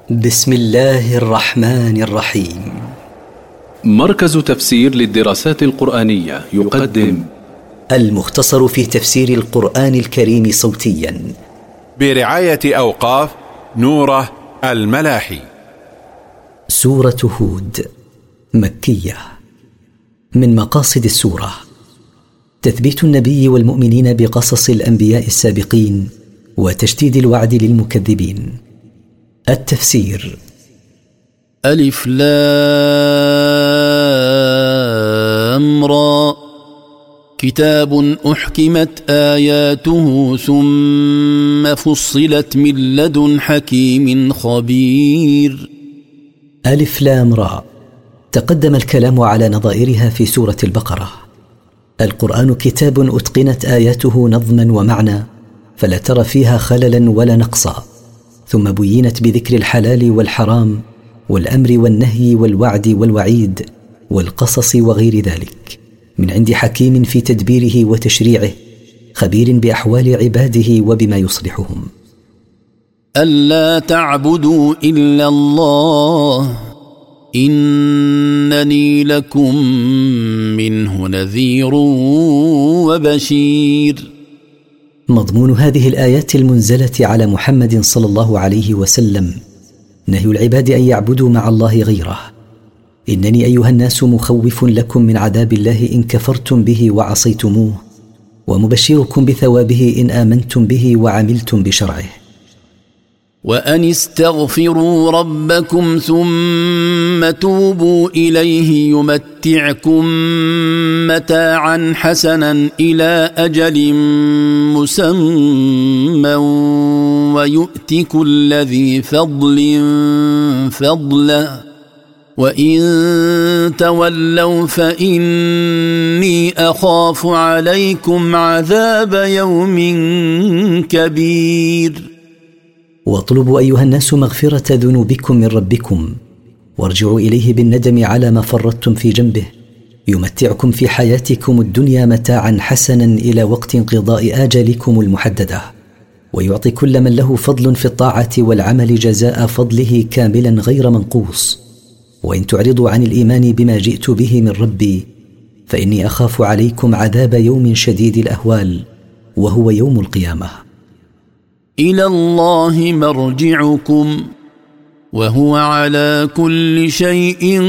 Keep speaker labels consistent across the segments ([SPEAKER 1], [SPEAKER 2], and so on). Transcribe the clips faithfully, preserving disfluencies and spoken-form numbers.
[SPEAKER 1] بسم الله الرحمن الرحيم.
[SPEAKER 2] مركز تفسير للدراسات القرآنية يقدم
[SPEAKER 1] المختصر في تفسير القرآن الكريم صوتيا
[SPEAKER 3] برعاية أوقاف نوره الملاحي.
[SPEAKER 1] سورة هود مكية. من مقاصد السورة تثبيت النبي والمؤمنين بقصص الأنبياء السابقين وتشديد الوعد للمكذبين. التفسير:
[SPEAKER 4] ألف لام را، كتاب أحكمت آياته ثم فصلت من لدن حكيم خبير.
[SPEAKER 1] ألف لام را، تقدم الكلام على نظائرها في سورة البقرة. القرآن كتاب أتقنت آياته نظما ومعنى، فلا ترى فيها خللا ولا نقصا، ثم بينت بذكر الحلال والحرام والأمر والنهي والوعد والوعيد والقصص وغير ذلك، من عند حكيم في تدبيره وتشريعه، خبير بأحوال عباده وبما يصلحهم.
[SPEAKER 4] ألا تعبدوا إلا الله إنني لكم منه نذير وبشير.
[SPEAKER 1] مضمون هذه الآيات المنزلة على محمد صلى الله عليه وسلم نهي العباد أن يعبدوا مع الله غيره. إنني أيها الناس مخوف لكم من عذاب الله إن كفرتم به وعصيتموه، ومبشركم بثوابه إن آمنتم به وعملتم بشرعه.
[SPEAKER 4] وأن استغفروا ربكم ثم توبوا إليه يمتعكم متاعا حسنا إلى أجل مسمى ويؤت كل ذي فضل فضله وإن تولوا فإني أخاف عليكم عذاب يوم كبير.
[SPEAKER 1] واطلبوا أيها الناس مغفرة ذنوبكم من ربكم، وارجعوا إليه بالندم على ما فرطتم في جنبه، يمتعكم في حياتكم الدنيا متاعا حسنا إلى وقت انقضاء آجالكم المحددة، ويعطي كل من له فضل في الطاعة والعمل جزاء فضله كاملا غير منقوص. وإن تعرضوا عن الإيمان بما جئت به من ربي فإني أخاف عليكم عذاب يوم شديد الأهوال، وهو يوم القيامة.
[SPEAKER 4] إلى الله مرجعكم وهو على كل شيء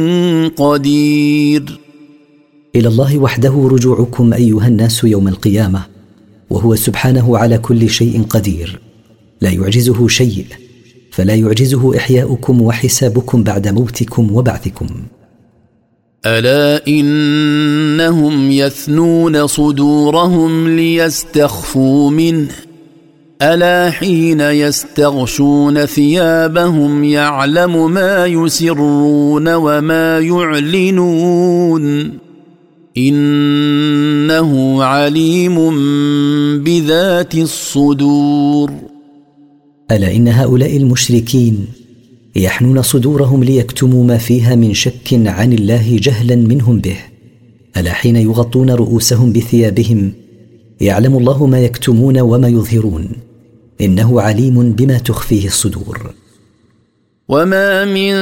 [SPEAKER 4] قدير.
[SPEAKER 1] إلى الله وحده رجوعكم أيها الناس يوم القيامة، وهو سبحانه على كل شيء قدير، لا يعجزه شيء، فلا يعجزه إحياؤكم وحسابكم بعد موتكم وبعثكم.
[SPEAKER 4] ألا إنهم يثنون صدورهم ليستخفوا منه، ألا حين يستغشون ثيابهم يعلم ما يسرون وما يعلنون إنه عليم بذات الصدور.
[SPEAKER 1] ألا إن هؤلاء المشركين يحنون صدورهم ليكتموا ما فيها من شك عن الله جهلا منهم به. ألا حين يغطون رؤوسهم بثيابهم يعلم الله ما يكتمون وما يظهرون، إنه عليم بما تخفيه الصدور.
[SPEAKER 4] وما من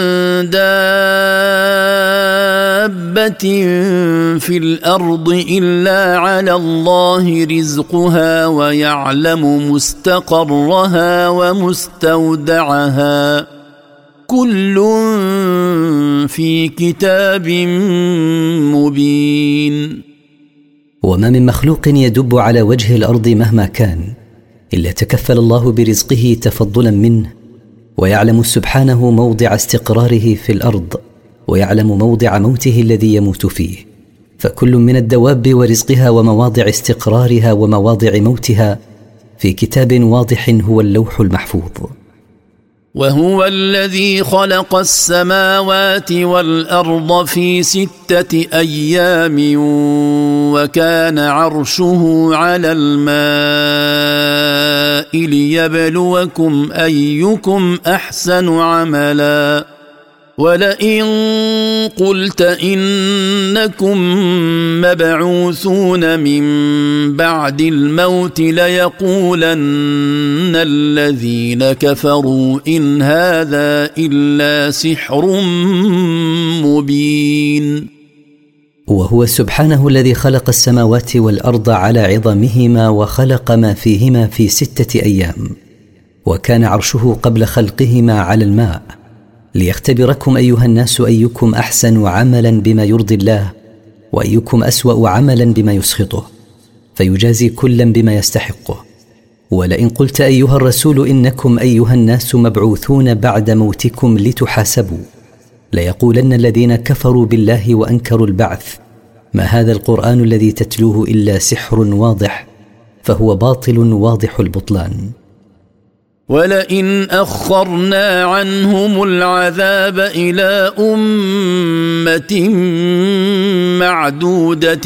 [SPEAKER 4] دابة في الأرض إلا على الله رزقها ويعلم مستقرها ومستودعها كل في كتاب مبين.
[SPEAKER 1] وما من مخلوق يدب على وجه الأرض مهما كان إلا تكفل الله برزقه تفضلا منه، ويعلم سبحانه موضع استقراره في الأرض، ويعلم موضع موته الذي يموت فيه، فكل من الدواب ورزقها ومواضع استقرارها ومواضع موتها في كتاب واضح هو اللوح المحفوظ.
[SPEAKER 4] وهو الذي خلق السماوات والأرض في ستة أيام وكان عرشه على الماء ليبلوكم أيكم أحسن عملا ولئن قلت إنكم مبعوثون من بعد الموت ليقولن الذين كفروا إن هذا إلا سحر مبين.
[SPEAKER 1] وهو سبحانه الذي خلق السماوات والأرض على عظمهما وخلق ما فيهما في ستة أيام، وكان عرشه قبل خلقهما على الماء، ليختبركم أيها الناس أيكم أحسن عملا بما يرضي الله، وأيكم أسوأ عملا بما يسخطه، فيجازي كلا بما يستحقه. ولئن قلت أيها الرسول إنكم أيها الناس مبعوثون بعد موتكم لتحاسبوا، ليقولن الذين كفروا بالله وأنكروا البعث ما هذا القرآن الذي تتلوه إلا سحر واضح، فهو باطل واضح البطلان.
[SPEAKER 4] ولئن أخرنا عنهم العذاب إلى أمة معدودة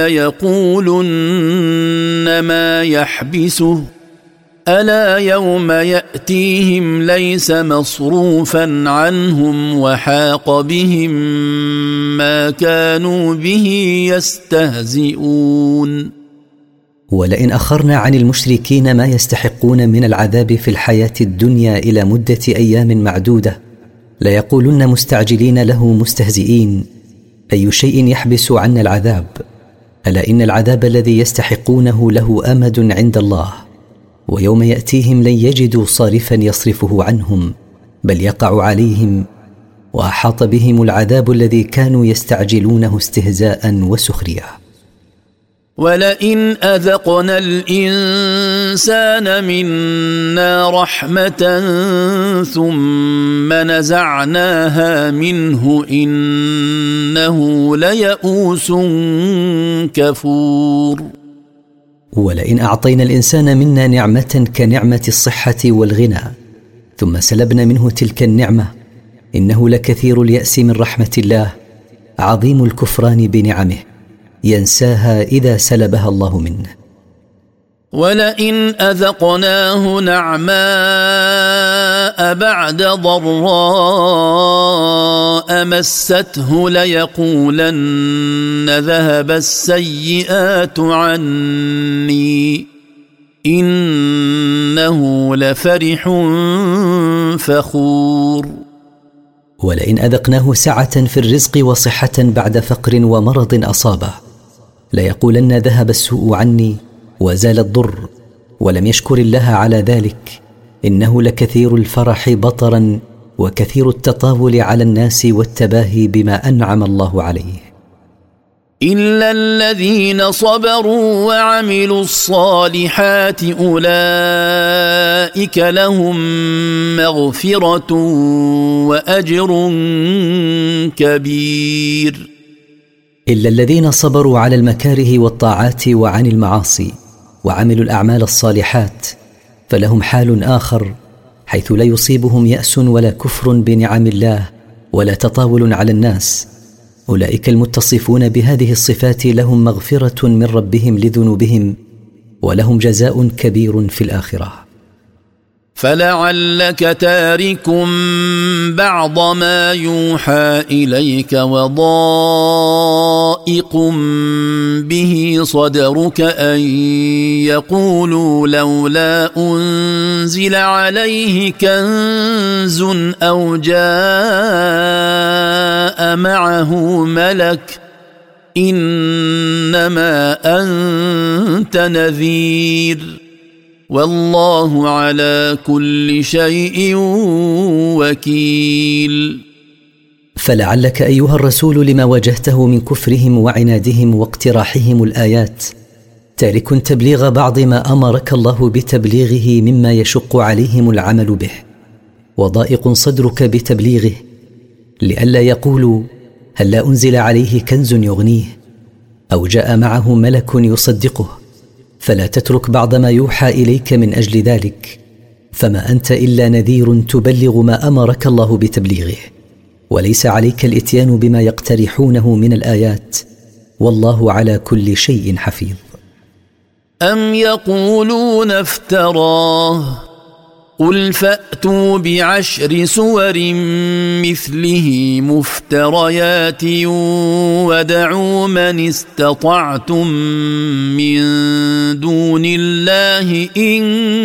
[SPEAKER 4] ليقولن ما يحبسه ألا يوم يأتيهم ليس مصروفا عنهم وحاق بهم ما كانوا به يستهزئون.
[SPEAKER 1] ولئن أخرنا عن المشركين ما يستحقون من العذاب في الحياة الدنيا إلى مدة أيام معدودة ليقولن مستعجلين له مستهزئين أي شيء يحبس عنا العذاب؟ ألا إن العذاب الذي يستحقونه له أمد عند الله، ويوم يأتيهم لن يجدوا صارفا يصرفه عنهم بل يقع عليهم، وأحاط بهم العذاب الذي كانوا يستعجلونه استهزاء وسخرية.
[SPEAKER 4] ولئن أذقنا الإنسان منا رحمة ثم نزعناها منه إنه ليئوس كفور.
[SPEAKER 1] ولئن أعطينا الإنسان منا نعمة كنعمة الصحة والغنى ثم سلبنا منه تلك النعمة إنه لكثير اليأس من رحمة الله، عظيم الكفران بنعمه، ينساها إذا سلبها الله منه.
[SPEAKER 4] ولئن أذقناه نعماء بعد ضراء مسته ليقولن ذهب السيئات عني إنه لفرح فخور.
[SPEAKER 1] ولئن أذقناه سعة في الرزق وصحة بعد فقر ومرض أصابه ليقولن ذهب السوء عني وزال الضر، ولم يشكر الله على ذلك إنه لكثير الفرح بطرا وكثير التطاول على الناس والتباهي بما أنعم الله عليه.
[SPEAKER 4] إلا الذين صبروا وعملوا الصالحات أولئك لهم مغفرة وأجر كبير.
[SPEAKER 1] إلا الذين صبروا على المكاره والطاعات وعن المعاصي وعملوا الأعمال الصالحات فلهم حال آخر حيث لا يصيبهم يأس ولا كفر بنعم الله ولا تطاول على الناس. أولئك المتصفون بهذه الصفات لهم مغفرة من ربهم لذنوبهم ولهم جزاء كبير في الآخرة.
[SPEAKER 4] فلعلك تارك بعض ما يوحى إليك وضائق به صدرك أن يقولوا لولا أنزل عليه كنز أو جاء معه ملك إنما أنت نذير والله على كل شيء وكيل.
[SPEAKER 1] فلعلك أيها الرسول لما واجهته من كفرهم وعنادهم واقتراحهم الآيات تارك تبليغ بعض ما أمرك الله بتبليغه مما يشق عليهم العمل به، وضائق صدرك بتبليغه لئلا يقولوا هلا أنزل عليه كنز يغنيه أو جاء معه ملك يصدقه، فلا تترك بعض ما يوحى إليك من أجل ذلك، فما أنت إلا نذير تبلغ ما أمرك الله بتبليغه، وليس عليك الإتيان بما يقترحونه من الآيات، والله على كل شيء حفيظ.
[SPEAKER 4] أم يقولون افتراه قل فأتوا بعشر سور مثله مفتريات ودعوا من استطعتم من دون الله إن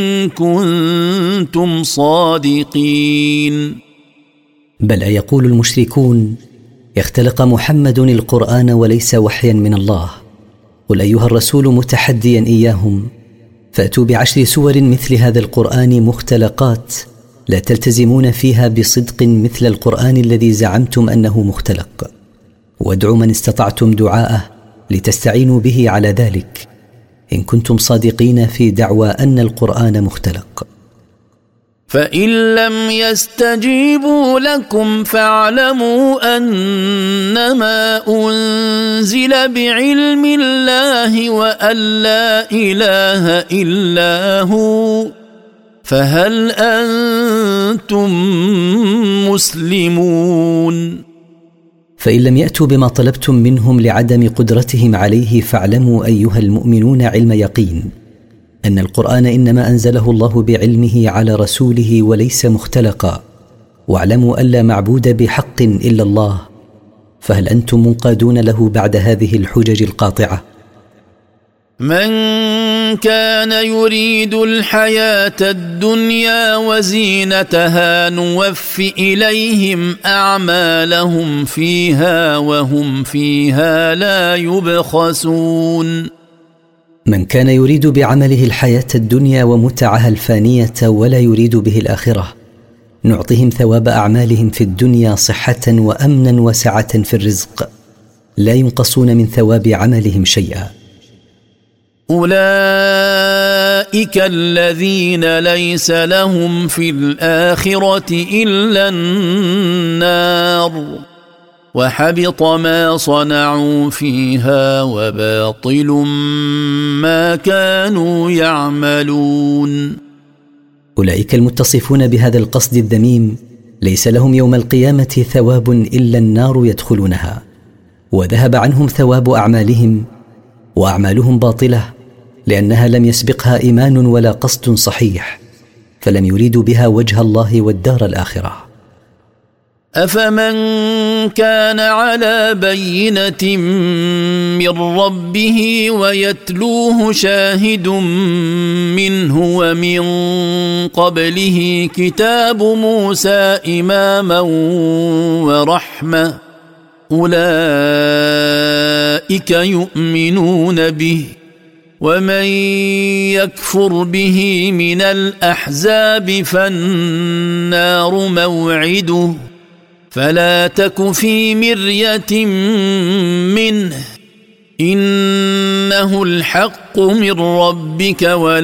[SPEAKER 4] كنتم صادقين.
[SPEAKER 1] بل أيقول المشركون اختلق محمد القرآن وليس وحيا من الله. قل أيها الرسول متحديا إياهم فأتوا بعشر سور مثل هذا القرآن مختلقات لا تلتزمون فيها بصدق مثل القرآن الذي زعمتم أنه مختلق، وادعوا من استطعتم دعاءه لتستعينوا به على ذلك إن كنتم صادقين في دعوى أن القرآن مختلق.
[SPEAKER 4] فإن لم يستجيبوا لكم فاعلموا أنما أنزل بعلم الله وأن لا إله إلا هو فهل أنتم مسلمون؟
[SPEAKER 1] فإن لم يأتوا بما طلبتم منهم لعدم قدرتهم عليه فاعلموا أيها المؤمنون علم يقين أن القرآن إنما أنزله الله بعلمه على رسوله وليس مختلقا، واعلموا أن لا معبود بحق إلا الله، فهل أنتم منقادون له بعد هذه الحجج القاطعة؟
[SPEAKER 4] من كان يريد الحياة الدنيا وزينتها نوف إليهم أعمالهم فيها وهم فيها لا يبخسون.
[SPEAKER 1] من كان يريد بعمله الحياة الدنيا ومتعها الفانية ولا يريد به الآخرة نعطهم ثواب أعمالهم في الدنيا صحة وأمنا وسعة في الرزق لا ينقصون من ثواب عملهم شيئا.
[SPEAKER 4] أولئك الذين ليس لهم في الآخرة إلا النار وحبط ما صنعوا فيها وباطل ما كانوا يعملون.
[SPEAKER 1] أولئك المتصفون بهذا القصد الذميم ليس لهم يوم القيامة ثواب إلا النار يدخلونها، وذهب عنهم ثواب أعمالهم، وأعمالهم باطلة لأنها لم يسبقها إيمان ولا قصد صحيح، فلم يريدوا بها وجه الله والدار الآخرة.
[SPEAKER 4] أفمن كان على بينة من ربه ويتلوه شاهد منه ومن قبله كتاب موسى إماما ورحمة أولئك يؤمنون به ومن يكفر به من الأحزاب فالنار موعده فلا تك في مرية منه إنه الحق من ربك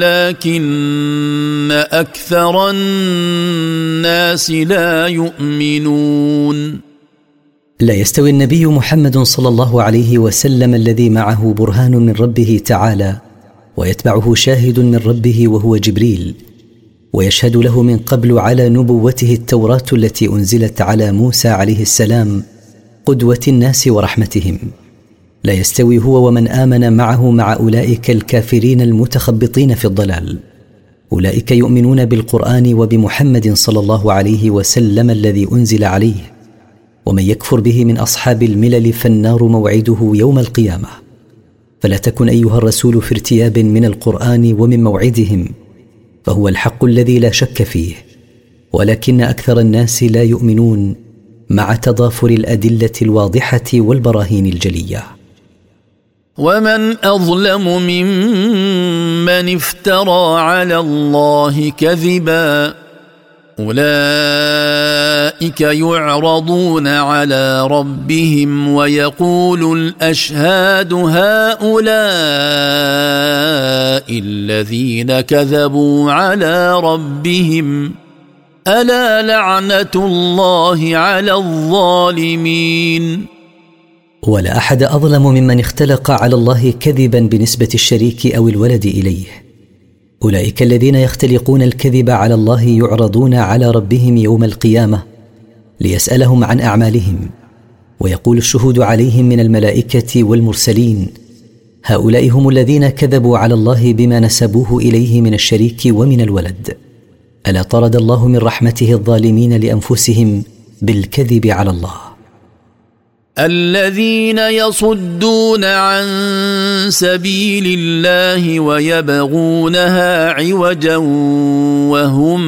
[SPEAKER 4] ولكن أكثر الناس لا يؤمنون.
[SPEAKER 1] لا يستوي النبي محمد صلى الله عليه وسلم الذي معه برهان من ربه تعالى ويتبعه شاهد من ربه وهو جبريل ويشهد له من قبل على نبوته التوراة التي أنزلت على موسى عليه السلام قدوة الناس ورحمتهم. لا يستوي هو ومن آمن معه مع أولئك الكافرين المتخبطين في الضلال. أولئك يؤمنون بالقرآن وبمحمد صلى الله عليه وسلم الذي أنزل عليه، ومن يكفر به من أصحاب الملل فالنار موعده يوم القيامة. فلا تكن أيها الرسول في ارتياب من القرآن ومن موعدهم، فهو الحق الذي لا شك فيه، ولكن أكثر الناس لا يؤمنون مع تضافر الأدلة الواضحة والبراهين الجلية.
[SPEAKER 4] ومن أظلم ممن افترى على الله كذبا أولئك يعرضون على ربهم ويقول الأشهاد هؤلاء الذين كذبوا على ربهم ألا لعنة الله على الظالمين.
[SPEAKER 1] ولا أحد أظلم ممن اختلق على الله كذبا بنسبة الشريك أو الولد إليه. أولئك الذين يختلقون الكذب على الله يعرضون على ربهم يوم القيامة ليسألهم عن أعمالهم، ويقول الشهود عليهم من الملائكة والمرسلين هؤلاء هم الذين كذبوا على الله بما نسبوه إليه من الشريك ومن الولد، ألا طرد الله من رحمته الظالمين لأنفسهم بالكذب على الله.
[SPEAKER 4] الذين يصدون عن سبيل الله ويبغونها عوجا وهم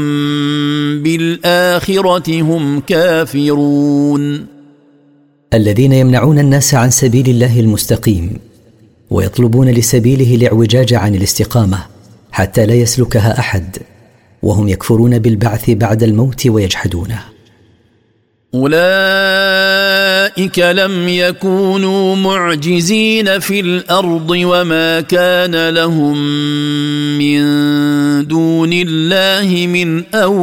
[SPEAKER 4] بالآخرة هم كافرون.
[SPEAKER 1] الذين يمنعون الناس عن سبيل الله المستقيم ويطلبون لسبيله الاعوجاج عن الاستقامة حتى لا يسلكها أحد، وهم يكفرون بالبعث بعد الموت ويجحدونه.
[SPEAKER 4] أولئك لم يكونوا معجزين في الأرض وما كان لهم من دون الله من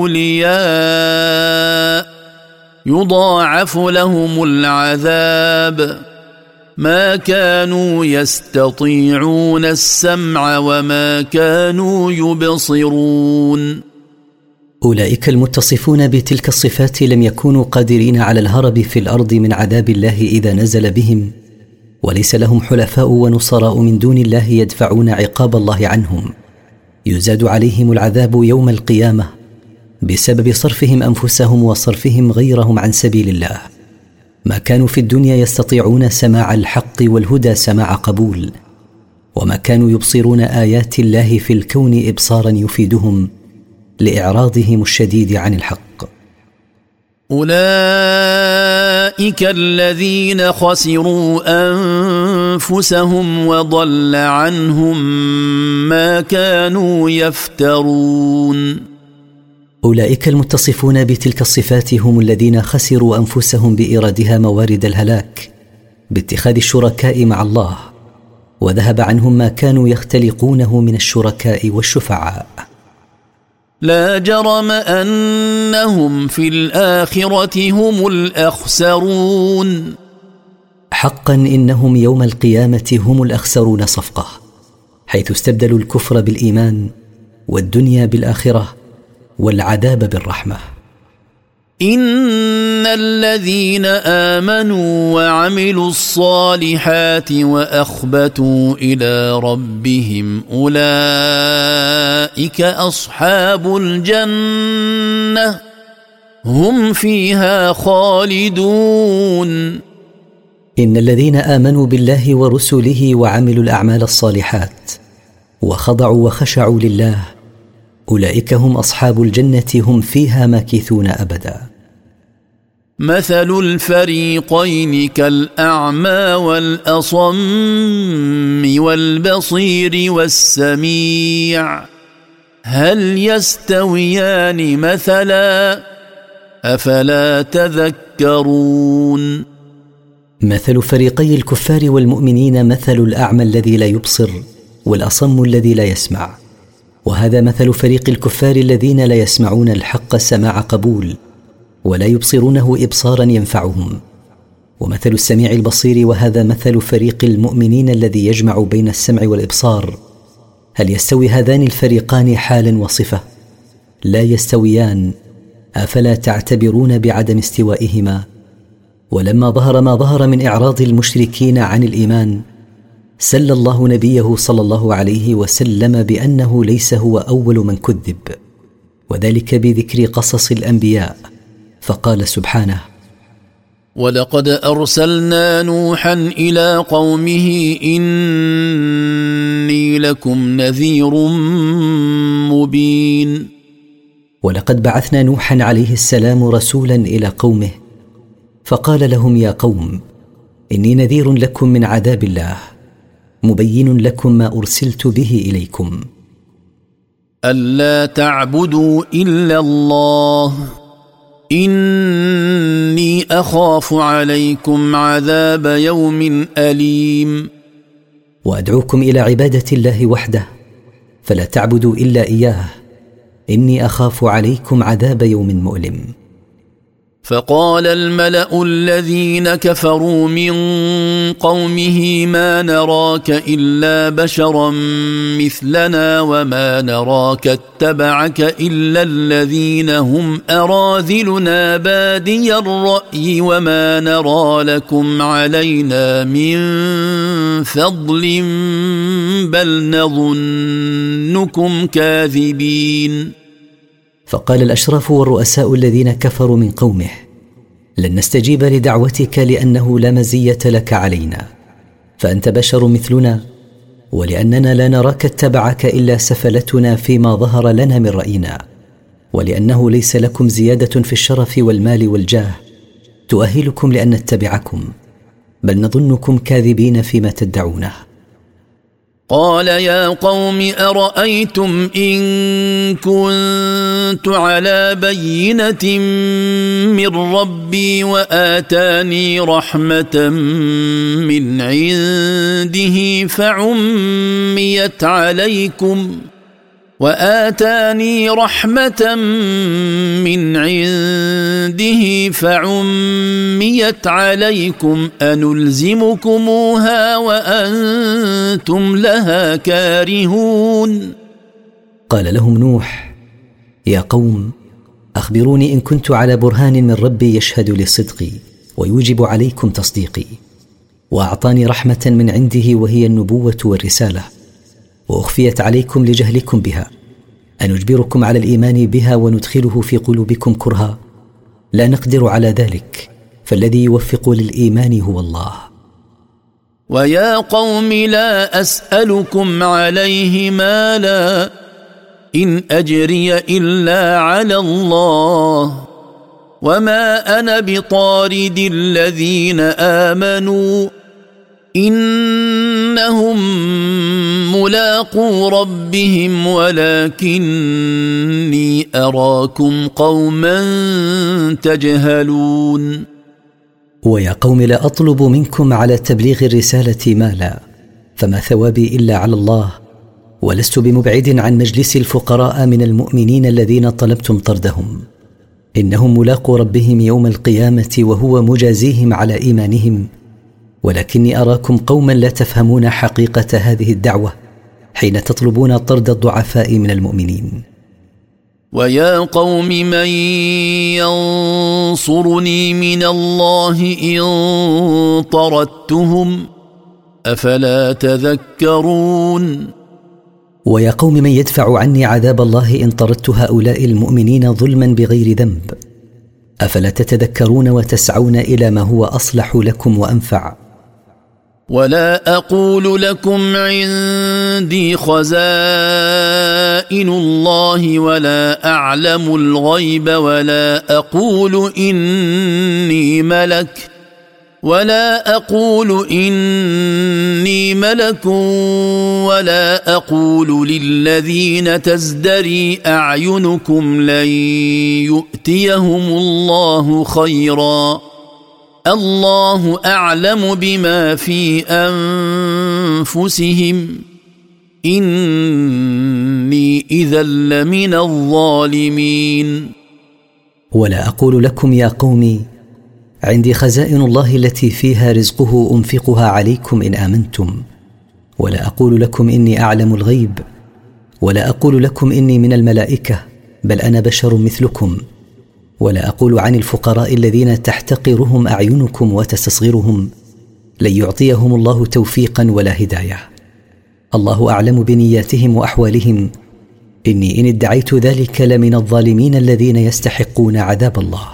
[SPEAKER 4] أولياء يضاعف لهم العذاب ما كانوا يستطيعون السمع وما كانوا يبصرون.
[SPEAKER 1] أولئك المتصفون بتلك الصفات لم يكونوا قادرين على الهرب في الأرض من عذاب الله إذا نزل بهم، وليس لهم حلفاء ونصراء من دون الله يدفعون عقاب الله عنهم. يزاد عليهم العذاب يوم القيامة بسبب صرفهم أنفسهم وصرفهم غيرهم عن سبيل الله. ما كانوا في الدنيا يستطيعون سماع الحق والهدى سماع قبول، وما كانوا يبصرون آيات الله في الكون إبصارا يفيدهم لإعراضهم الشديد عن الحق.
[SPEAKER 4] أولئك الذين خسروا أنفسهم وضل عنهم ما كانوا يفترون.
[SPEAKER 1] أولئك المتصفون بتلك الصفات هم الذين خسروا أنفسهم بإيرادها موارد الهلاك باتخاذ الشركاء مع الله، وذهب عنهم ما كانوا يختلقونه من الشركاء والشفعاء.
[SPEAKER 4] لا جرم أنهم في الآخرة هم الأخسرون.
[SPEAKER 1] حقا إنهم يوم القيامة هم الأخسرون صفقة، حيث استبدلوا الكفر بالإيمان والدنيا بالآخرة والعذاب بالرحمة.
[SPEAKER 4] إن الذين آمنوا وعملوا الصالحات وأخبتوا إلى ربهم أولئك أصحاب الجنة هم فيها خالدون.
[SPEAKER 1] إن الذين آمنوا بالله ورسله وعملوا الأعمال الصالحات وخضعوا وخشعوا لله أولئك هم أصحاب الجنة هم فيها ماكثون أبدا.
[SPEAKER 4] مثل الفريقين كالأعمى والأصم والبصير والسميع هل يستويان مثلا أفلا تذكرون.
[SPEAKER 1] مثل فريقي الكفار والمؤمنين مثل الأعمى الذي لا يبصر والأصم الذي لا يسمع، وهذا مثل فريق الكفار الذين لا يسمعون الحق سماع قبول ولا يبصرونه إبصارا ينفعهم، ومثل السميع البصير وهذا مثل فريق المؤمنين الذي يجمع بين السمع والإبصار. هل يستوي هذان الفريقان حالا وصفة؟ لا يستويان. أفلا تعتبرون بعدم استوائهما؟ ولما ظهر ما ظهر من إعراض المشركين عن الإيمان سل الله نبيه صلى الله عليه وسلم بأنه ليس هو أول من كذب، وذلك بذكر قصص الأنبياء، فقال سبحانه:
[SPEAKER 4] ولقد أرسلنا نوحا إلى قومه إني لكم نذير مبين.
[SPEAKER 1] ولقد بعثنا نوحا عليه السلام رسولا إلى قومه فقال لهم: يا قوم إني نذير لكم من عذاب الله مبين لكم ما أرسلت به إليكم.
[SPEAKER 4] ألا تعبدوا إلا الله إني أخاف عليكم عذاب يوم أليم.
[SPEAKER 1] وأدعوكم إلى عبادة الله وحده فلا تعبدوا إلا إياه إني أخاف عليكم عذاب يوم مؤلم.
[SPEAKER 4] فقال الملأ الذين كفروا من قومه ما نراك إلا بشرا مثلنا وما نراك اتبعك إلا الذين هم أراذلنا بادي الرأي وما نرى لكم علينا من فضل بل نظنكم كاذبين.
[SPEAKER 1] فقال الأشراف والرؤساء الذين كفروا من قومه: لن نستجيب لدعوتك لأنه لا مزية لك علينا، فأنت بشر مثلنا، ولأننا لا نراك اتبعك إلا سفلتنا فيما ظهر لنا من رأينا، ولأنه ليس لكم زيادة في الشرف والمال والجاه تؤهلكم لأن نتبعكم، بل نظنكم كاذبين فيما تدعونه.
[SPEAKER 4] قال يا قوم أرأيتم إن كنت على بينة من ربي وآتاني رحمة من عنده فعميت عليكم وآتاني رحمة من عنده فعميت عليكم أنلزمكموها وأنتم لها كارهون.
[SPEAKER 1] قال لهم نوح: يا قوم، أخبروني إن كنت على برهان من ربي يشهد لصدقي ويوجب عليكم تصديقي، وأعطاني رحمة من عنده وهي النبوة والرسالة، وأخفيت عليكم لجهلكم بها، أنجبركم على الإيمان بها وندخله في قلوبكم كرها؟ لا نقدر على ذلك، فالذي يوفق للإيمان هو الله.
[SPEAKER 4] ويا قوم لا أسألكم عليه مالا إن أجري إلا على الله وما أنا بطارد الذين آمنوا إنهم ملاقو ربهم ولكني أراكم قوما تجهلون.
[SPEAKER 1] ويا قوم لا أطلب منكم على تبليغ الرسالة مالا، فما ثوابي إلا على الله، ولست بمبعد عن مجلس الفقراء من المؤمنين الذين طلبتم طردهم، إنهم ملاقو ربهم يوم القيامة وهو مجازيهم على إيمانهم، ولكني أراكم قوما لا تفهمون حقيقة هذه الدعوة حين تطلبون طرد الضعفاء من المؤمنين.
[SPEAKER 4] ويا قوم من ينصرني من الله إن طردتهم أفلا تذكرون.
[SPEAKER 1] ويا قوم من يدفع عني عذاب الله إن طردت هؤلاء المؤمنين ظلما بغير ذنب أفلا تتذكرون وتسعون إلى ما هو أصلح لكم وأنفع.
[SPEAKER 4] ولا أقول لكم عندي خزائن الله ولا أعلم الغيب ولا أقول إني ملك ولا أقول إني ملك ولا أقول للذين تزدري أعينكم لن يؤتيهم الله خيرا الله أعلم بما في أنفسهم إني إذا لمن الظالمين.
[SPEAKER 1] ولا أقول لكم يا قومي عندي خزائن الله التي فيها رزقه أنفقها عليكم إن آمنتم، ولا أقول لكم إني أعلم الغيب، ولا أقول لكم إني من الملائكة، بل أنا بشر مثلكم، ولا أقول عن الفقراء الذين تحتقرهم أعينكم وتستصغرهم لن يعطيهم الله توفيقا ولا هداية. الله أعلم بنياتهم وأحوالهم، إني إن ادعيت ذلك لمن الظالمين الذين يستحقون عذاب الله.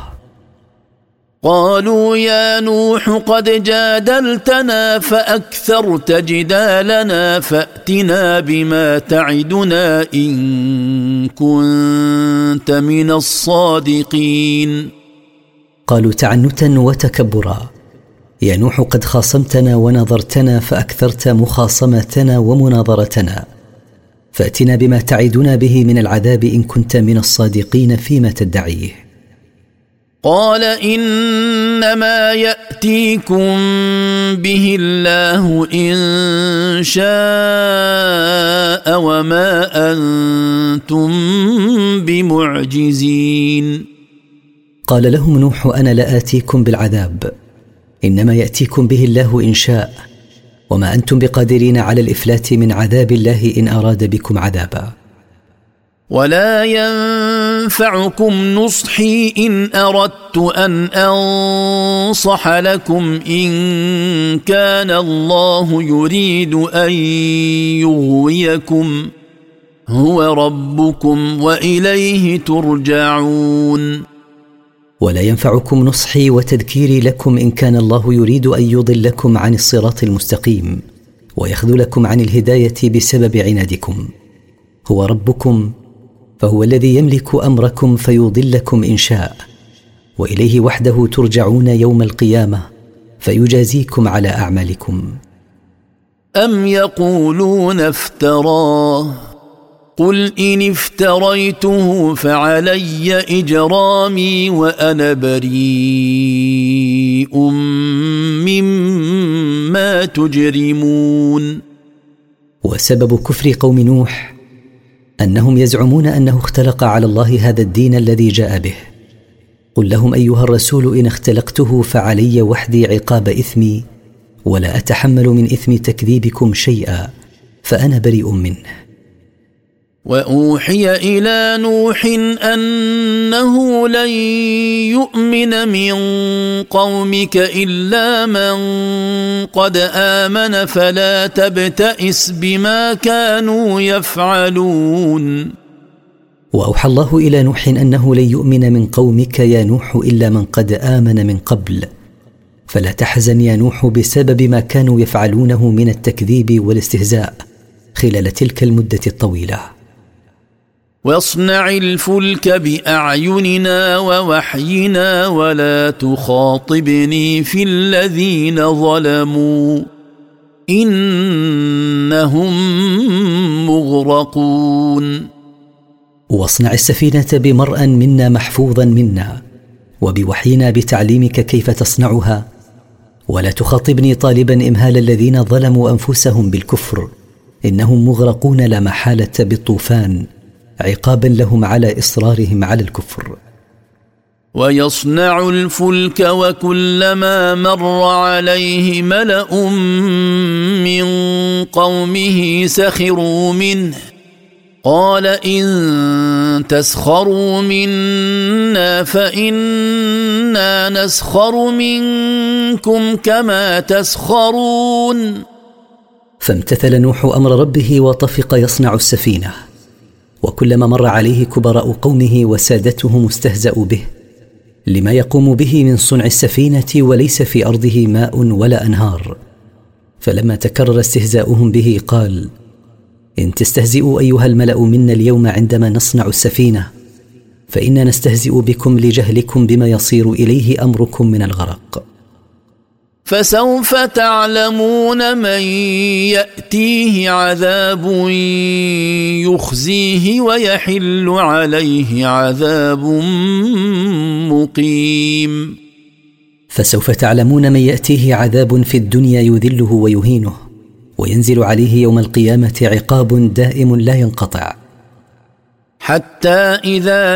[SPEAKER 4] قالوا يا نوح قد جادلتنا فأكثرت جدالنا فأتنا بما تعدنا إن كنت من الصادقين.
[SPEAKER 1] قالوا تعنتا وتكبرا: يا نوح قد خاصمتنا ونظرتنا فأكثرت مخاصمتنا ومناظرتنا، فأتنا بما تعدنا به من العذاب إن كنت من الصادقين فيما تدعيه.
[SPEAKER 4] قال إنما يأتيكم به الله إن شاء وما أنتم بمعجزين.
[SPEAKER 1] قال لهم نوح: أنا لا آتيكم بالعذاب، إنما يأتيكم به الله إن شاء، وما أنتم بقادرين على الإفلات من عذاب الله إن أراد بكم عذابا.
[SPEAKER 4] ولا ينفعكم نصحي إن أردت أن أنصح لكم إن كان الله يريد أن يغويكم هو ربكم وإليه ترجعون.
[SPEAKER 1] ولا ينفعكم نصحي وتذكيري لكم إن كان الله يريد أن يضلكم عن الصراط المستقيم ويخذلكم عن الهداية بسبب عنادكم. هو ربكم فهو الذي يملك أمركم فيضلكم إن شاء، وإليه وحده ترجعون يوم القيامة فيجازيكم على أعمالكم.
[SPEAKER 4] أم يقولون افتراه قل إن افتريته فعلي إجرامي وأنا بريء مما تجرمون.
[SPEAKER 1] وسبب كفر قوم نوح أنهم يزعمون أنه اختلق على الله هذا الدين الذي جاء به. قل لهم أيها الرسول إن اختلقته فعلي وحدي عقاب إثمي ولا أتحمل من إثم تكذيبكم شيئا فأنا بريء منه.
[SPEAKER 4] وأوحي إلى نوح أنه لن يؤمن من قومك إلا من قد آمن فلا تبتئس بما كانوا يفعلون.
[SPEAKER 1] وأوحى الله إلى نوح أنه لن يؤمن من قومك يا نوح إلا من قد آمن من قبل، فلا تحزن يا نوح بسبب ما كانوا يفعلونه من التكذيب والاستهزاء خلال تلك المدة الطويلة.
[SPEAKER 4] واصنع الفلك بأعيننا ووحينا ولا تخاطبني في الذين ظلموا إنهم مغرقون.
[SPEAKER 1] واصنع السفينة بمرأ منا محفوظا منا وبوحينا بتعليمك كيف تصنعها، ولا تخاطبني طالبا إمهال الذين ظلموا أنفسهم بالكفر إنهم مغرقون لا محالة بالطوفان عقابا لهم على إصرارهم على الكفر.
[SPEAKER 4] ويصنع الفلك وكلما مر عليه ملأ من قومه سخروا منه قال إن تسخروا منا فإنا نسخر منكم كما تسخرون.
[SPEAKER 1] فامتثل نوح أمر ربه وطفق يصنع السفينة، وكلما مر عليه كبراء قومه وسادتهم استهزأوا به لما يقوم به من صنع السفينة وليس في أرضه ماء ولا أنهار. فلما تكرر استهزاؤهم به قال إن تستهزئوا أيها الملأ منا اليوم عندما نصنع السفينة فإنا نستهزئ بكم لجهلكم بما يصير إليه أمركم من الغرق.
[SPEAKER 4] فسوف تعلمون من يأتيه عذاب يخزيه ويحل عليه عذاب مقيم.
[SPEAKER 1] فسوف تعلمون من يأتيه عذاب في الدنيا يذله ويهينه وينزل عليه يوم القيامة عقاب دائم لا ينقطع.
[SPEAKER 4] حتى إذا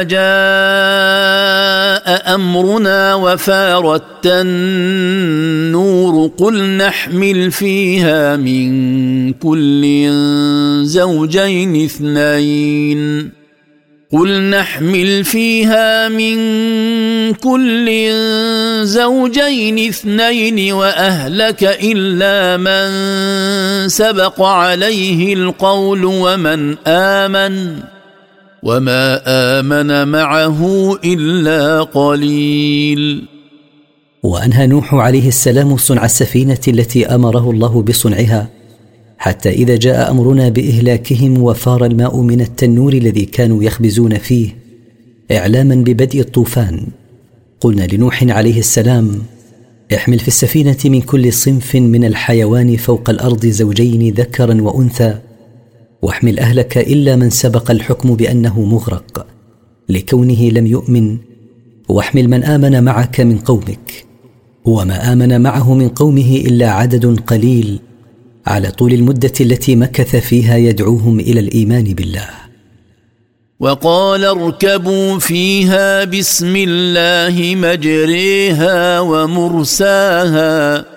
[SPEAKER 4] جاء أمرنا وفارت النور قل نحمل فيها من كل زوجين اثنين قل نحمل فيها من كل زوجين اثنين وأهلك إلا من سبق عليه القول ومن آمن وما آمن معه إلا قليل.
[SPEAKER 1] وأنهى نوح عليه السلام صنع السفينة التي أمره الله بصنعها حتى إذا جاء أمرنا بإهلاكهم وفار الماء من التنور الذي كانوا يخبزون فيه إعلاما ببدء الطوفان قلنا لنوح عليه السلام احمل في السفينة من كل صنف من الحيوان فوق الأرض زوجين ذكرا وأنثى واحمل أهلك إلا من سبق الحكم بأنه مغرق لكونه لم يؤمن، واحمل من آمن معك من قومك وما آمن معه من قومه إلا عدد قليل على طول المدة التي مكث فيها يدعوهم إلى الإيمان بالله.
[SPEAKER 4] وقال اركبوا فيها بسم الله مجريها ومرساها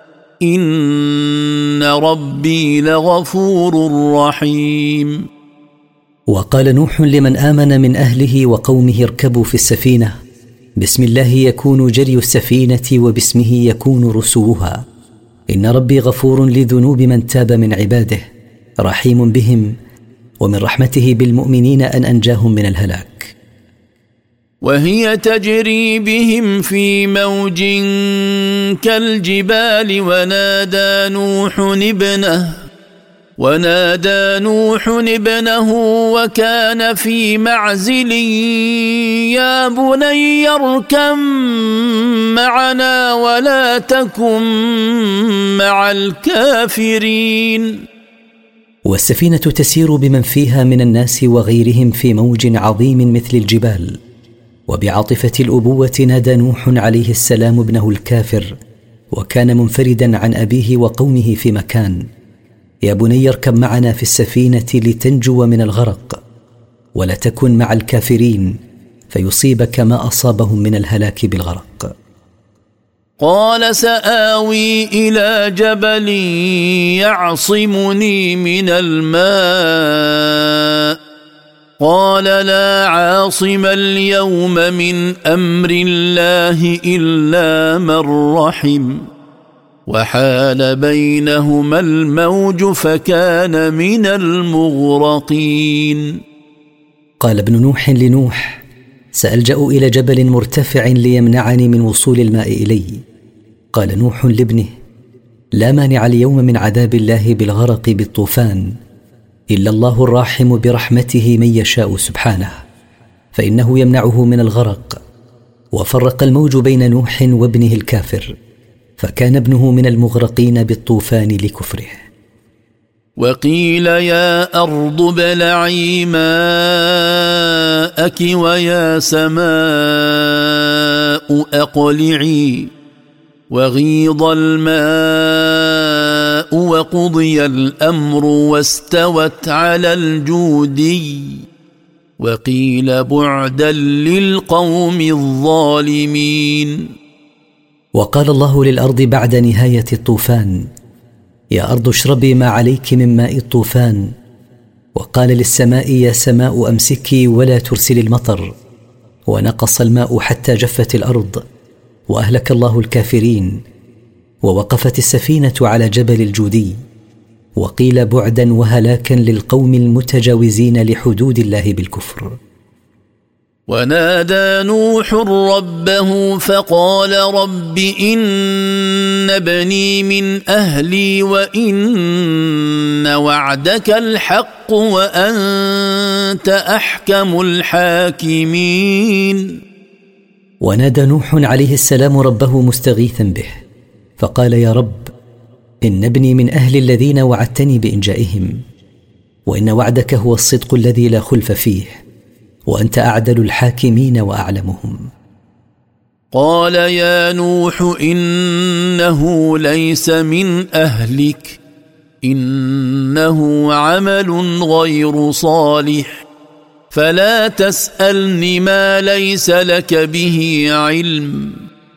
[SPEAKER 4] إن ربي لغفور رحيم.
[SPEAKER 1] وقال نوح لمن آمن من أهله وقومه اركبوا في السفينة بسم الله يكون جري السفينة وباسمه يكون رسوها إن ربي غفور لذنوب من تاب من عباده رحيم بهم ومن رحمته بالمؤمنين أن أنجاهم من الهلاك.
[SPEAKER 4] وهي تجري بهم في موج كالجبال ونادى نوح ابنه ونادى نوح ابنه وكان في معزل يا بني اركب معنا ولا تكن مع الكافرين.
[SPEAKER 1] والسفينة تسير بمن فيها من الناس وغيرهم في موج عظيم مثل الجبال، وبعاطفة الأبوة نادى نوح عليه السلام ابنه الكافر، وكان منفردا عن أبيه وقومه في مكان: يا بني اركب معنا في السفينة لتنجو من الغرق، ولا تكن مع الكافرين فيصيبك ما أصابهم من الهلاك بالغرق.
[SPEAKER 4] قال سآوي إلى جبل يعصمني من الماء قال لا عاصم اليوم من أمر الله إلا من رحم وحال بينهما الموج فكان من المغرقين.
[SPEAKER 1] قال ابن نوح لنوح: سألجأ إلى جبل مرتفع ليمنعني من وصول الماء إلي. قال نوح لابنه: لا مانع اليوم من عذاب الله بالغرق بالطوفان إلا الله الراحم برحمته من يشاء سبحانه، فإنه يمنعه من الغرق. وفرق الموج بين نوح وابنه الكافر، فكان ابنه من المغرقين بالطوفان لكفره.
[SPEAKER 4] وقيل يا أرض ابلعي ماءك ويا سماء أقلعي وغيض الماء وقضي الأمر واستوت على الجودي وقيل بعدا للقوم الظالمين.
[SPEAKER 1] وقال الله للأرض بعد نهاية الطوفان: يا أرض اشربي ما عليك من ماء الطوفان. وقال للسماء: يا سماء أمسكي ولا ترسلي المطر. ونقص الماء حتى جفت الأرض، وأهلك الله الكافرين. ووقفت السفينة على جبل الجودي. وقيل بعدا وهلاكا للقوم المتجاوزين لحدود الله بالكفر.
[SPEAKER 4] ونادى نوح ربه فقال رب إن ابني من أهلي وإن وعدك الحق وأنت أحكم الحاكمين.
[SPEAKER 1] ونادى نوح عليه السلام ربه مستغيثا به، فقال: يا رب، إن ابني من أهل الذين وعدتني بإنجائهم، وإن وعدك هو الصدق الذي لا خلف فيه، وأنت أعدل الحاكمين وأعلمهم.
[SPEAKER 4] قال يا نوح إنه ليس من أهلك إنه عمل غير صالح فلا تسألني ما ليس لك به علم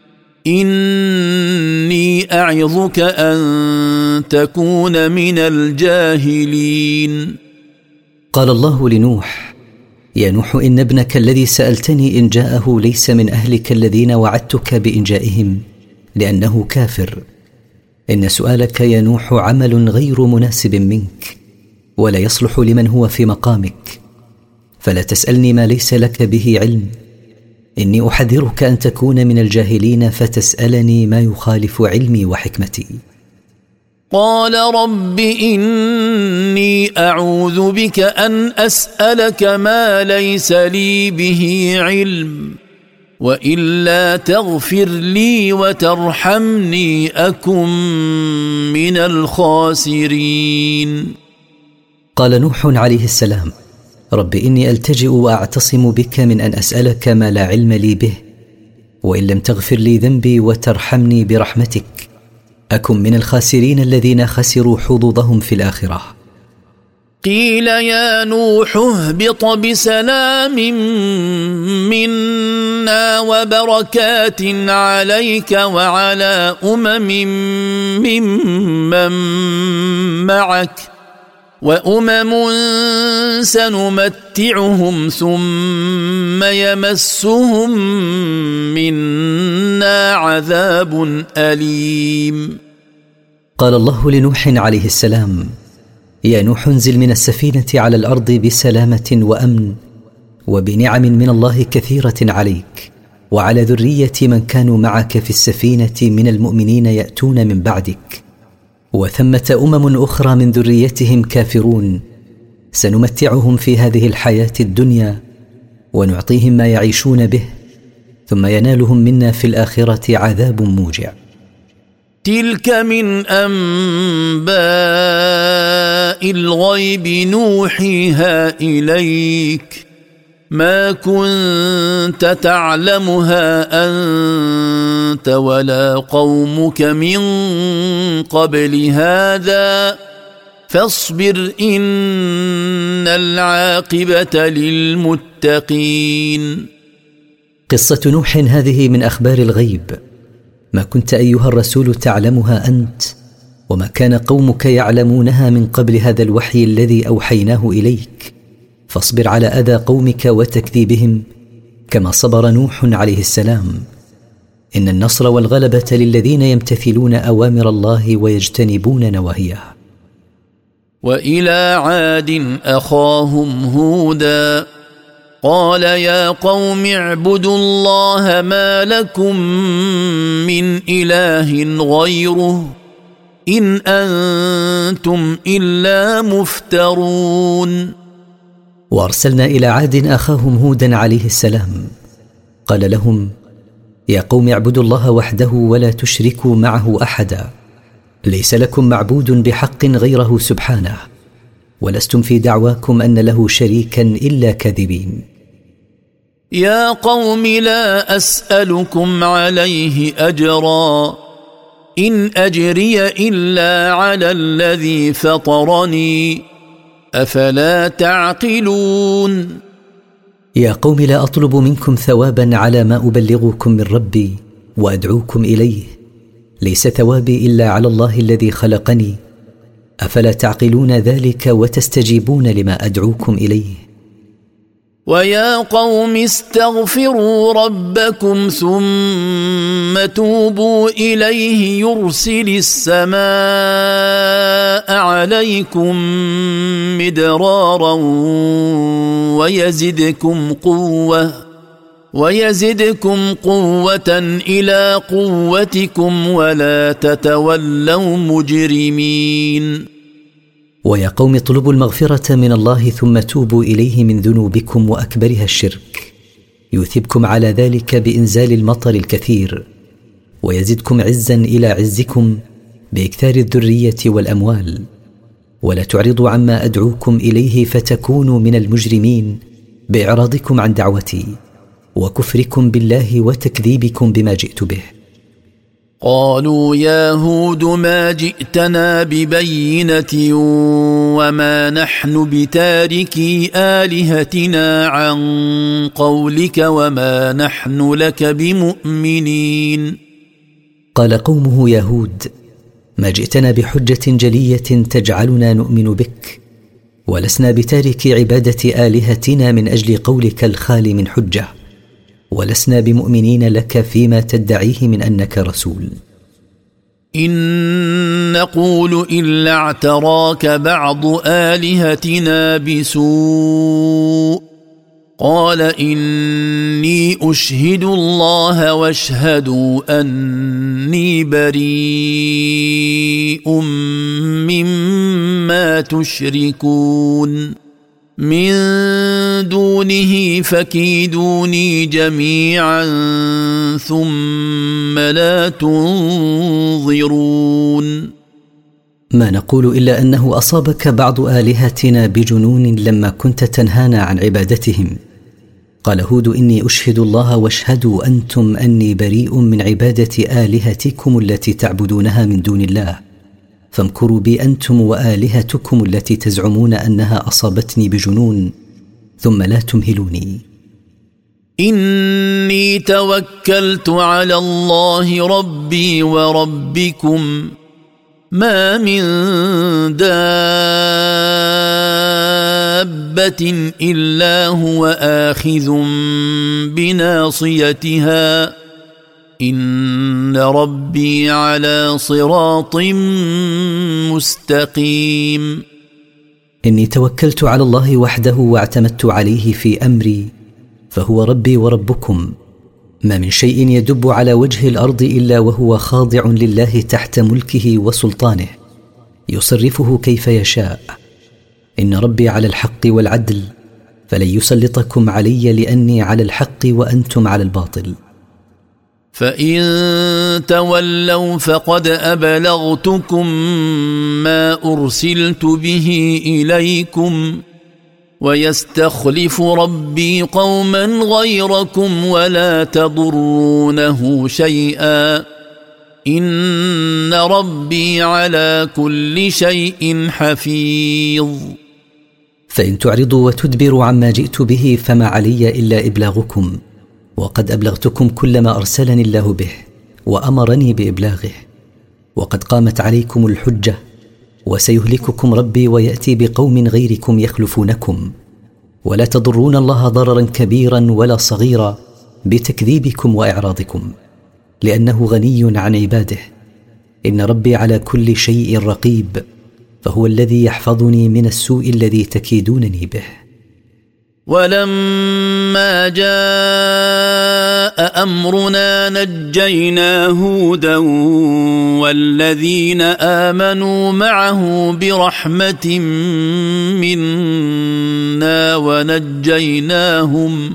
[SPEAKER 4] إني أعظك أن تكون من الجاهلين.
[SPEAKER 1] قال الله لنوح: يا نوح، إن ابنك الذي سألتني إن جاءه ليس من أهلك الذين وعدتك بإنجائهم، لأنه كافر. إن سؤالك يا نوح عمل غير مناسب منك، ولا يصلح لمن هو في مقامك، فلا تسألني ما ليس لك به علم. إني أحذرك أن تكون من الجاهلين فتسألني ما يخالف علمي وحكمتي.
[SPEAKER 4] قال رب إني أعوذ بك أن أسألك ما ليس لي به علم وإلا تغفر لي وترحمني أكن من الخاسرين.
[SPEAKER 1] قال نوح عليه السلام: رب إني ألتجئ وأعتصم بك من أن أسألك ما لا علم لي به، وإن لم تغفر لي ذنبي وترحمني برحمتك أكن من الخاسرين الذين خسروا حظوظهم في الآخرة.
[SPEAKER 4] قيل يا نوح اهبط بسلام منا وبركات عليك وعلى أمم ممن معك وأمم سنمتعهم ثم يمسهم منا عذاب أليم.
[SPEAKER 1] قال الله لنوح عليه السلام: يا نوح انزل من السفينة على الأرض بسلامة وأمن وبنعم من الله كثيرة عليك وعلى ذرية من كانوا معك في السفينة من المؤمنين يأتون من بعدك، وثمة أمم أخرى من ذريتهم كافرون سنمتعهم في هذه الحياة الدنيا ونعطيهم ما يعيشون به، ثم ينالهم منا في الآخرة عذاب موجع.
[SPEAKER 4] تلك من أنباء الغيب نوحيها إليك ما كنت تعلمها أنت ولا قومك من قبل هذا فاصبر إن العاقبة للمتقين.
[SPEAKER 1] قصة نوح هذه من أخبار الغيب، ما كنت أيها الرسول تعلمها أنت وما كان قومك يعلمونها من قبل هذا الوحي الذي أوحيناه إليك، فاصبر على أذى قومك وتكذيبهم كما صبر نوح عليه السلام. إن النصر والغلبة للذين يمتثلون أوامر الله ويجتنبون نواهيه.
[SPEAKER 4] وإلى عاد أخاهم هودا قال يا قوم اعبدوا الله ما لكم من إله غيره إن أنتم إلا مفترون.
[SPEAKER 1] وأرسلنا إلى عاد أخاهم هودا عليه السلام قال لهم يا قوم اعبدوا الله وحده ولا تشركوا معه أحدا، ليس لكم معبود بحق غيره سبحانه، ولستم في دعواكم أن له شريكا إلا كاذبين.
[SPEAKER 4] يا قوم لا أسألكم عليه أجرا إن أجري إلا على الذي فطرني أفلا تعقلون.
[SPEAKER 1] يا قوم لا أطلب منكم ثوابا على ما أبلغكم من ربي وأدعوكم إليه، ليس ثوابي إلا على الله الذي خلقني، أفلا تعقلون ذلك وتستجيبون لما أدعوكم إليه.
[SPEAKER 4] ويا قوم استغفروا ربكم ثم توبوا إليه يرسل السماء عليكم مدرارا ويزدكم قوة ويزدكم قوة إلى قوتكم ولا تتولوا مجرمين.
[SPEAKER 1] ويا قوم اطلبوا المغفرة من الله ثم توبوا إليه من ذنوبكم وأكبرها الشرك، يثبكم على ذلك بإنزال المطر الكثير ويزدكم عزا إلى عزكم بإكثار الذرية والأموال، ولا تعرضوا عما أدعوكم إليه فتكونوا من المجرمين بإعراضكم عن دعوتي وكفركم بالله وتكذيبكم بما جئت به.
[SPEAKER 4] قالوا يا هود ما جئتنا ببينة وما نحن بتاركي آلهتنا عن قولك وما نحن لك بمؤمنين.
[SPEAKER 1] قال قومه يا هود ما جئتنا بحجة جلية تجعلنا نؤمن بك، ولسنا بتارك عبادة آلهتنا من أجل قولك الخالي من حجة، ولسنا بمؤمنين لك فيما تدعيه من أنك رسول.
[SPEAKER 4] إن نقول إلا اعتراك بعض آلهتنا بسوء قال إني أشهد الله واشهدوا أني بريء مما تشركون من دونه فكيدوني جميعا ثم لا تنظرون.
[SPEAKER 1] ما نقول إلا أنه أصابك بعض آلهتنا بجنون لما كنت تنهانا عن عبادتهم. قال هود إني أشهد الله واشهدوا أنتم أني بريء من عبادة آلهتكم التي تعبدونها من دون الله، فامكروا بي أنتم وآلهتكم التي تزعمون أنها أصابتني بجنون ثم لا تمهلوني.
[SPEAKER 4] إني توكلت على الله ربي وربكم ما من دابة إلا هو آخذ بناصيتها إن ربي على صراط مستقيم.
[SPEAKER 1] إني توكلت على الله وحده واعتمدت عليه في أمري، فهو ربي وربكم. ما من شيء يدب على وجه الأرض إلا وهو خاضع لله تحت ملكه وسلطانه، يصرفه كيف يشاء. إن ربي على الحق والعدل، فلن يسلطكم علي لأني على الحق وأنتم على الباطل.
[SPEAKER 4] فإن تولوا فقد أبلغتكم ما أرسلت به إليكم، ويستخلف ربي قوما غيركم ولا تضرونه شيئا، إن ربي على كل شيء حفيظ.
[SPEAKER 1] فإن تعرضوا وتدبروا عما جئت به فما علي إلا إبلاغكم، وقد أبلغتكم كل ما أرسلني الله به وأمرني بإبلاغه، وقد قامت عليكم الحجة، وسيهلككم ربي ويأتي بقوم غيركم يخلفونكم، ولا تضرون الله ضررا كبيرا ولا صغيرا بتكذيبكم وإعراضكم، لأنه غني عن عباده. إن ربي على كل شيء رقيب، فهو الذي يحفظني من السوء الذي تكيدونني به.
[SPEAKER 4] ولما جاء أمرنا نجينا هودا والذين آمنوا معه برحمة منا ونجيناهم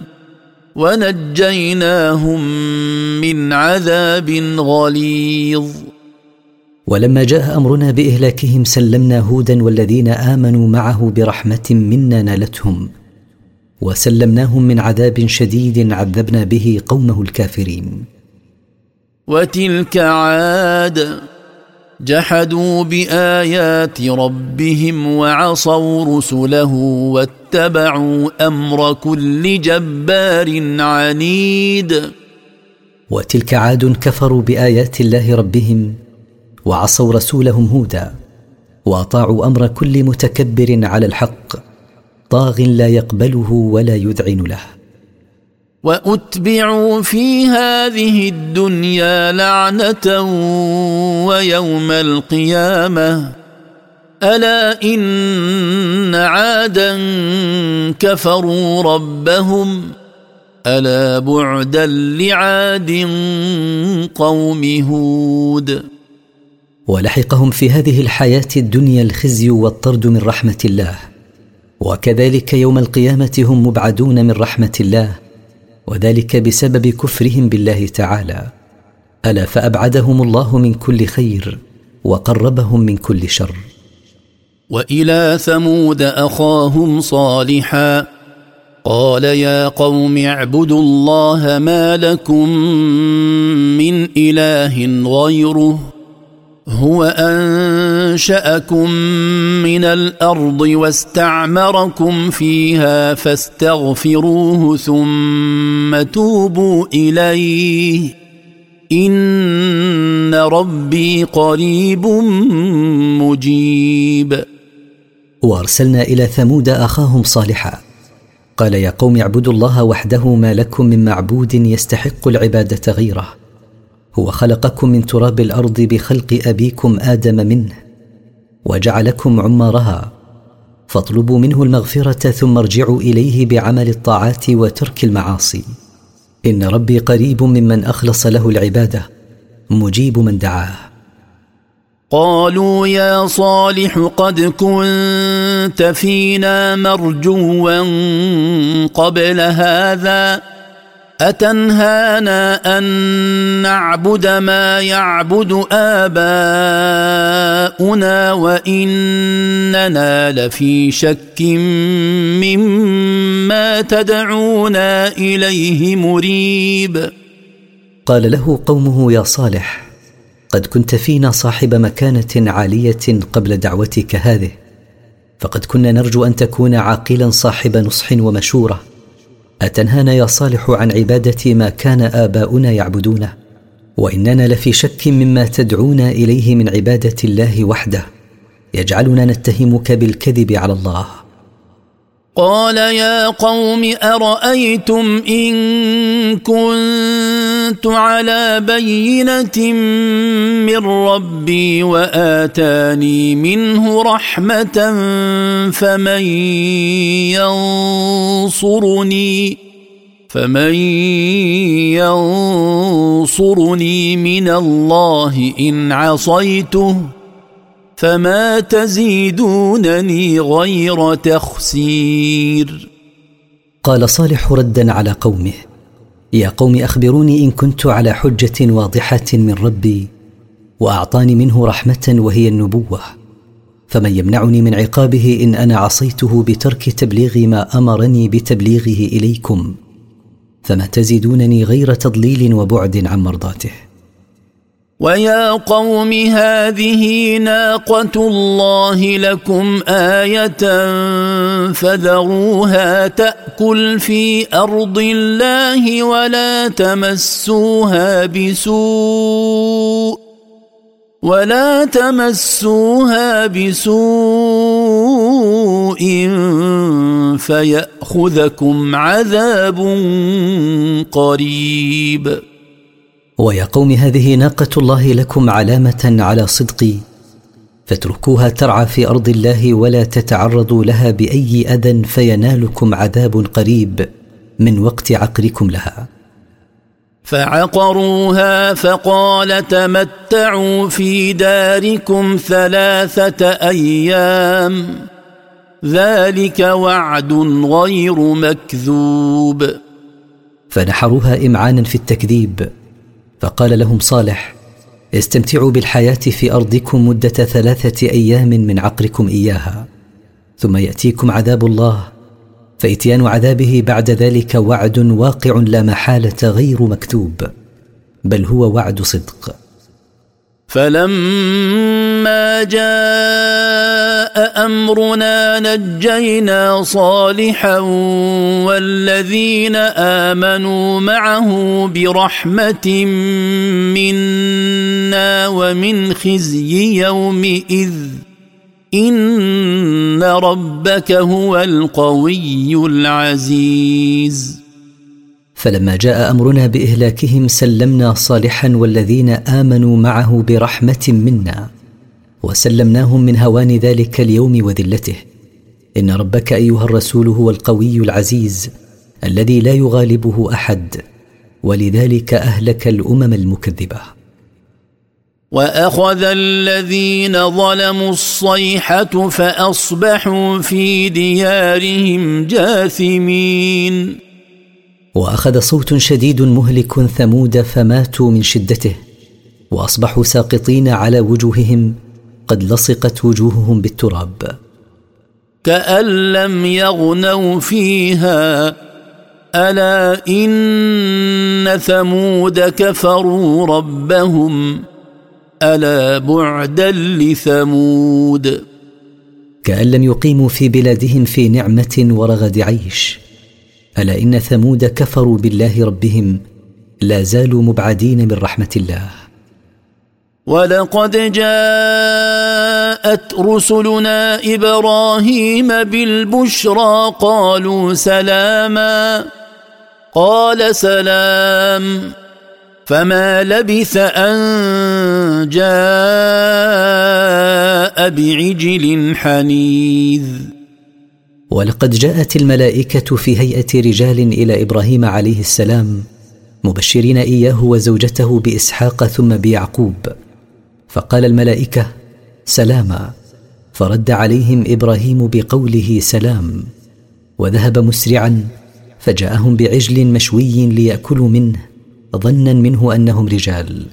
[SPEAKER 4] ونجيناهم من عذاب غليظ.
[SPEAKER 1] ولما جاء أمرنا بإهلاكهم سلمنا هودا والذين آمنوا معه برحمة منا نالتهم، وسلمناهم من عذاب شديد عذبنا به قومه الكافرين.
[SPEAKER 4] وتلك عاد جحدوا بآيات ربهم وعصوا رسله واتبعوا أمر كل جبار عنيد.
[SPEAKER 1] وتلك عاد كفروا بآيات الله ربهم وعصوا رسولهم هودا، وأطاعوا أمر كل متكبر على الحق طاغ لا يقبله ولا يذعن له.
[SPEAKER 4] وأتبعوا في هذه الدنيا لعنة ويوم القيامة ألا إن عادا كفروا ربهم ألا بعدا لعاد قوم هود.
[SPEAKER 1] ولحقهم في هذه الحياة الدنيا الخزي والطرد من رحمة الله، وكذلك يوم القيامة هم مبعدون من رحمة الله، وذلك بسبب كفرهم بالله تعالى. ألا فأبعدهم الله من كل خير وقربهم من كل شر.
[SPEAKER 4] وإلى ثمود أخاهم صالحا قال يا قوم اعبدوا الله ما لكم من إله غيره هو أنشأكم من الأرض واستعمركم فيها فاستغفروه ثم توبوا إليه إن ربي قريب مجيب.
[SPEAKER 1] وأرسلنا إلى ثمود أخاهم صالحا قال يا قوم اعبدوا الله وحده ما لكم من معبود يستحق العبادة غيره، هو خلقكم من تراب الأرض بخلق أبيكم آدم منه وجعلكم عمارها، فاطلبوا منه المغفرة ثم ارجعوا إليه بعمل الطاعات وترك المعاصي، إن ربي قريب ممن أخلص له العبادة مجيب من دعاه.
[SPEAKER 4] قالوا يا صالح قد كنت فينا مرجوا قبل هذا أتنهانا أن نعبد ما يعبد آباؤنا وإننا لفي شك مما تدعونا إليه مريب.
[SPEAKER 1] قال له قومه يا صالح قد كنت فينا صاحب مكانة عالية قبل دعوتك هذه، فقد كنا نرجو أن تكون عاقلا صاحب نصح ومشورة، أتنهانا يا صالح عن عبادة ما كان آباؤنا يعبدونه، وإننا لفي شك مما تدعونا إليه من عبادة الله وحده، يجعلنا نتهمك بالكذب على الله.
[SPEAKER 4] قال يا قوم أرأيتم إن كنت على بينة من ربي وآتاني منه رحمة فمن ينصرني فمن ينصرني من الله إن عصيته فما تزيدونني غير تخسير.
[SPEAKER 1] قال صالح ردا على قومه: يا قوم أخبروني إن كنت على حجة واضحة من ربي وأعطاني منه رحمة وهي النبوة، فمن يمنعني من عقابه إن أنا عصيته بترك تبليغ ما أمرني بتبليغه إليكم، فما تزيدونني غير تضليل وبعد عن مرضاته.
[SPEAKER 4] ويا قوم هذه ناقة الله لكم آية فذروها تأكل في أرض الله ولا تمسوها بسوء ولا تمسوها بسوء فيأخذكم عذاب قريب.
[SPEAKER 1] ويا قوم هذه ناقة الله لكم علامة على صدقي، فاتركوها ترعى في أرض الله ولا تتعرضوا لها بأي أذى فينالكم عذاب قريب من وقت عقركم لها.
[SPEAKER 4] فعقروها فقال تمتعوا في داركم ثلاثة أيام ذلك وعد غير مكذوب.
[SPEAKER 1] فنحروها إمعانا في التكذيب، فقال لهم صالح: استمتعوا بالحياة في أرضكم مدة ثلاثة أيام من عقركم إياها، ثم يأتيكم عذاب الله، فإتيان عذابه بعد ذلك وعد واقع لا محالة غير مكتوب، بل هو وعد صدق.
[SPEAKER 4] فلما جاء أمرنا نجينا صالحا والذين آمنوا معه برحمة منا ومن خزي يومئذ إن ربك هو القوي العزيز.
[SPEAKER 1] فلما جاء أمرنا بإهلاكهم سلمنا صالحا والذين آمنوا معه برحمة منا، وسلمناهم من هوان ذلك اليوم وذلته. إن ربك أيها الرسول هو القوي العزيز الذي لا يغالبه أحد، ولذلك أهلك الأمم المكذبة.
[SPEAKER 4] وأخذ الذين ظلموا الصيحة فأصبحوا في ديارهم جاثمين.
[SPEAKER 1] وأخذ صوت شديد مهلك ثمود فماتوا من شدته، وأصبحوا ساقطين على وجوههم قد لصقت وجوههم بالتراب.
[SPEAKER 4] كأن لم يغنوا فيها ألا إن ثمود كفروا ربهم ألا بعدا لثمود.
[SPEAKER 1] كأن لم يقيموا في بلادهم في نعمة ورغد عيش، ألا إن ثمود كفروا بالله ربهم لا زالوا مبعدين من رحمة الله.
[SPEAKER 4] ولقد جاءت رسلنا إبراهيم بالبشرى قالوا سلاما قال سلام فما لبث أن جاء بعجل حنيذ.
[SPEAKER 1] ولقد جاءت الملائكة في هيئة رجال إلى إبراهيم عليه السلام مبشرين إياه وزوجته بإسحاق ثم بيعقوب، فقال الملائكة سلاما، فرد عليهم إبراهيم بقوله سلام، وذهب مسرعا فجاءهم بعجل مشوي ليأكلوا منه ظنا منه أنهم رجال.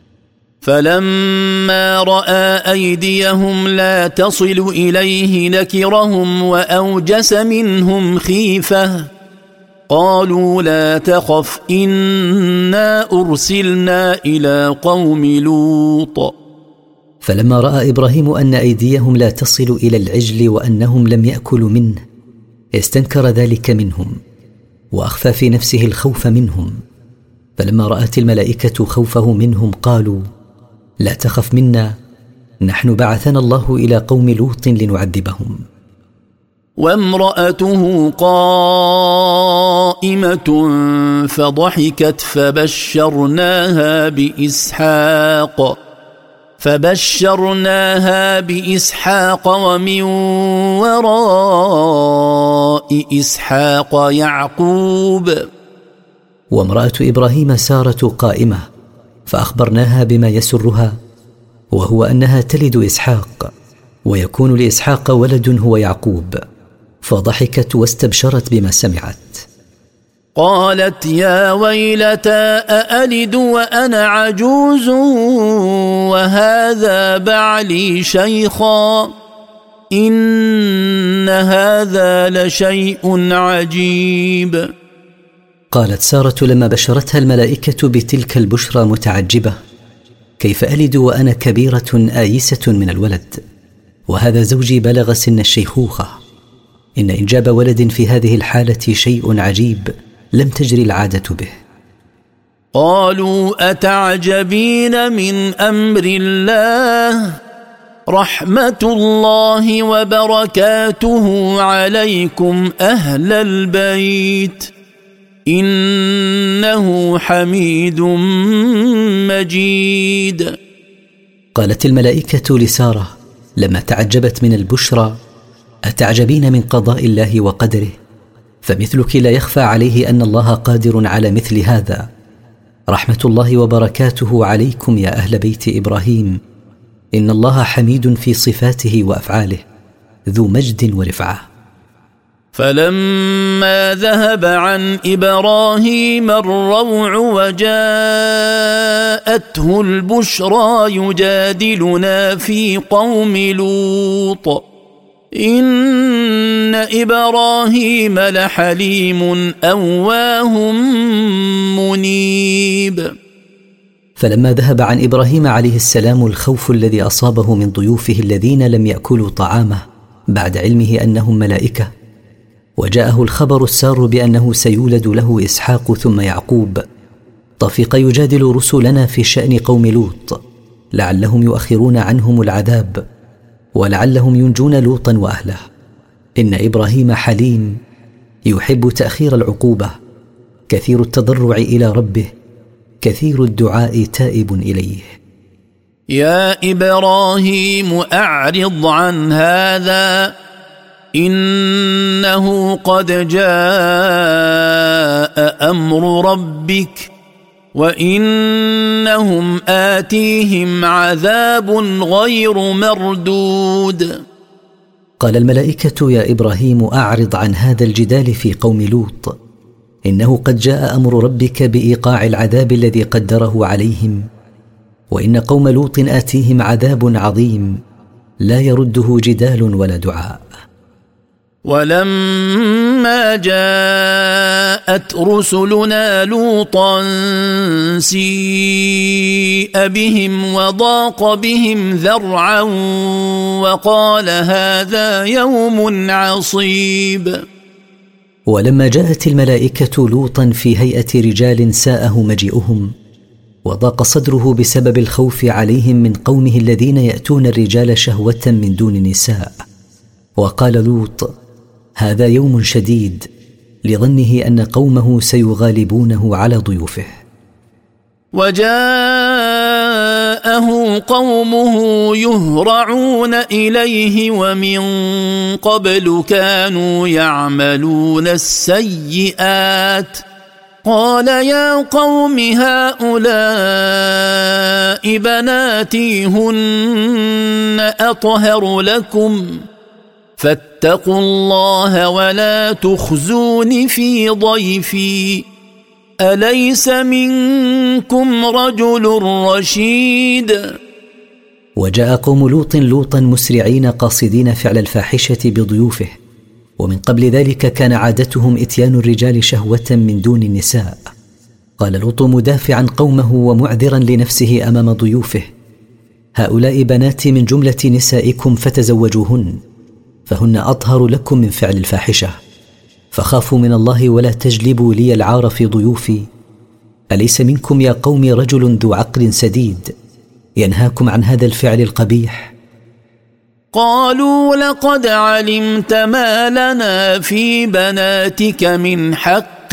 [SPEAKER 4] فلما رأى أيديهم لا تصل إليه نكرهم وأوجس منهم خيفة قالوا لا تخف إنا أرسلنا إلى قوم لوط.
[SPEAKER 1] فلما رأى إبراهيم أن أيديهم لا تصل إلى العجل وأنهم لم يأكلوا منه استنكر ذلك منهم وأخفى في نفسه الخوف منهم. فلما رأت الملائكة خوفه منهم قالوا لا تخف منا، نحن بعثنا الله إلى قوم لوط لنعذبهم.
[SPEAKER 4] وامرأته قائمة فضحكت فبشرناها بإسحاق فبشرناها بإسحاق ومن وراء إسحاق يعقوب.
[SPEAKER 1] وامرأة إبراهيم سارة قائمة فأخبرناها بما يسرها، وهو أنها تلد إسحاق ويكون لإسحاق ولد هو يعقوب، فضحكت واستبشرت بما سمعت.
[SPEAKER 4] قالت يا ويلتى أألد وأنا عجوز وهذا بعلي شيخا إن هذا لشيء عجيب.
[SPEAKER 1] قالت سارة لما بشرتها الملائكة بتلك البشرى متعجبة: كيف ألد وأنا كبيرة آيسة من الولد، وهذا زوجي بلغ سن الشيخوخة؟ إن إنجاب ولد في هذه الحالة شيء عجيب لم تجري العادة به.
[SPEAKER 4] قالوا أتعجبين من أمر الله رحمة الله وبركاته عليكم أهل البيت إنه حميد مجيد.
[SPEAKER 1] قالت الملائكة لسارة لما تعجبت من البشرى: أتعجبين من قضاء الله وقدره؟ فمثلك لا يخفى عليه أن الله قادر على مثل هذا. رحمة الله وبركاته عليكم يا أهل بيت إبراهيم، إن الله حميد في صفاته وأفعاله ذو مجد ورفعة.
[SPEAKER 4] فلما ذهب عن إبراهيم الروع وجاءته البشرى يجادلنا في قوم لوط إن إبراهيم لحليم أواه منيب.
[SPEAKER 1] فلما ذهب عن إبراهيم عليه السلام الخوف الذي أصابه من ضيوفه الذين لم يأكلوا طعامه بعد علمه أنهم ملائكة، وجاءه الخبر السار بأنه سيولد له إسحاق ثم يعقوب، طفق يجادل رسلنا في شأن قوم لوط لعلهم يؤخرون عنهم العذاب ولعلهم ينجون لوطا وأهله. إن إبراهيم حليم يحب تأخير العقوبة، كثير التضرع إلى ربه، كثير الدعاء تائب إليه.
[SPEAKER 4] يا إبراهيم أعرض عن هذا إنه قد جاء أمر ربك وإنهم آتيهم عذاب غير مردود.
[SPEAKER 1] قال الملائكة: يا إبراهيم أعرض عن هذا الجدال في قوم لوط، إنه قد جاء أمر ربك بإيقاع العذاب الذي قدره عليهم، وإن قوم لوط آتيهم عذاب عظيم لا يرده جدال ولا دعاء.
[SPEAKER 4] ولما جاءت رسلنا لوطا سيء بهم وضاق بهم ذرعا وقال هذا يوم عصيب.
[SPEAKER 1] ولما جاءت الملائكة لوطا في هيئة رجال ساءه مجيئهم، وضاق صدره بسبب الخوف عليهم من قومه الذين يأتون الرجال شهوة من دون النساء، وقال لوط: هذا يوم شديد، لظنه أن قومه سيغالبونه على ضيوفه.
[SPEAKER 4] وجاءه قومه يهرعون إليه ومن قبل كانوا يعملون السيئات، قال يا قوم هؤلاء بناتي هن أطهر لكم فاتقوا الله ولا تخزون في ضيفي أليس منكم رجل رشيد.
[SPEAKER 1] وجاء قوم لوط لوطا مسرعين قاصدين فعل الفاحشة بضيوفه، ومن قبل ذلك كان عادتهم إتيان الرجال شهوة من دون النساء. قال لوط مدافعا قومه ومعذرا لنفسه أمام ضيوفه: هؤلاء بناتي من جملة نسائكم فتزوجوهن، فهن أطهر لكم من فعل الفاحشة، فخافوا من الله ولا تجلبوا لي العار في ضيوفي. أليس منكم يا قوم رجل ذو عقل سديد ينهاكم عن هذا الفعل القبيح؟
[SPEAKER 4] قالوا لقد علمت ما لنا في بناتك من حق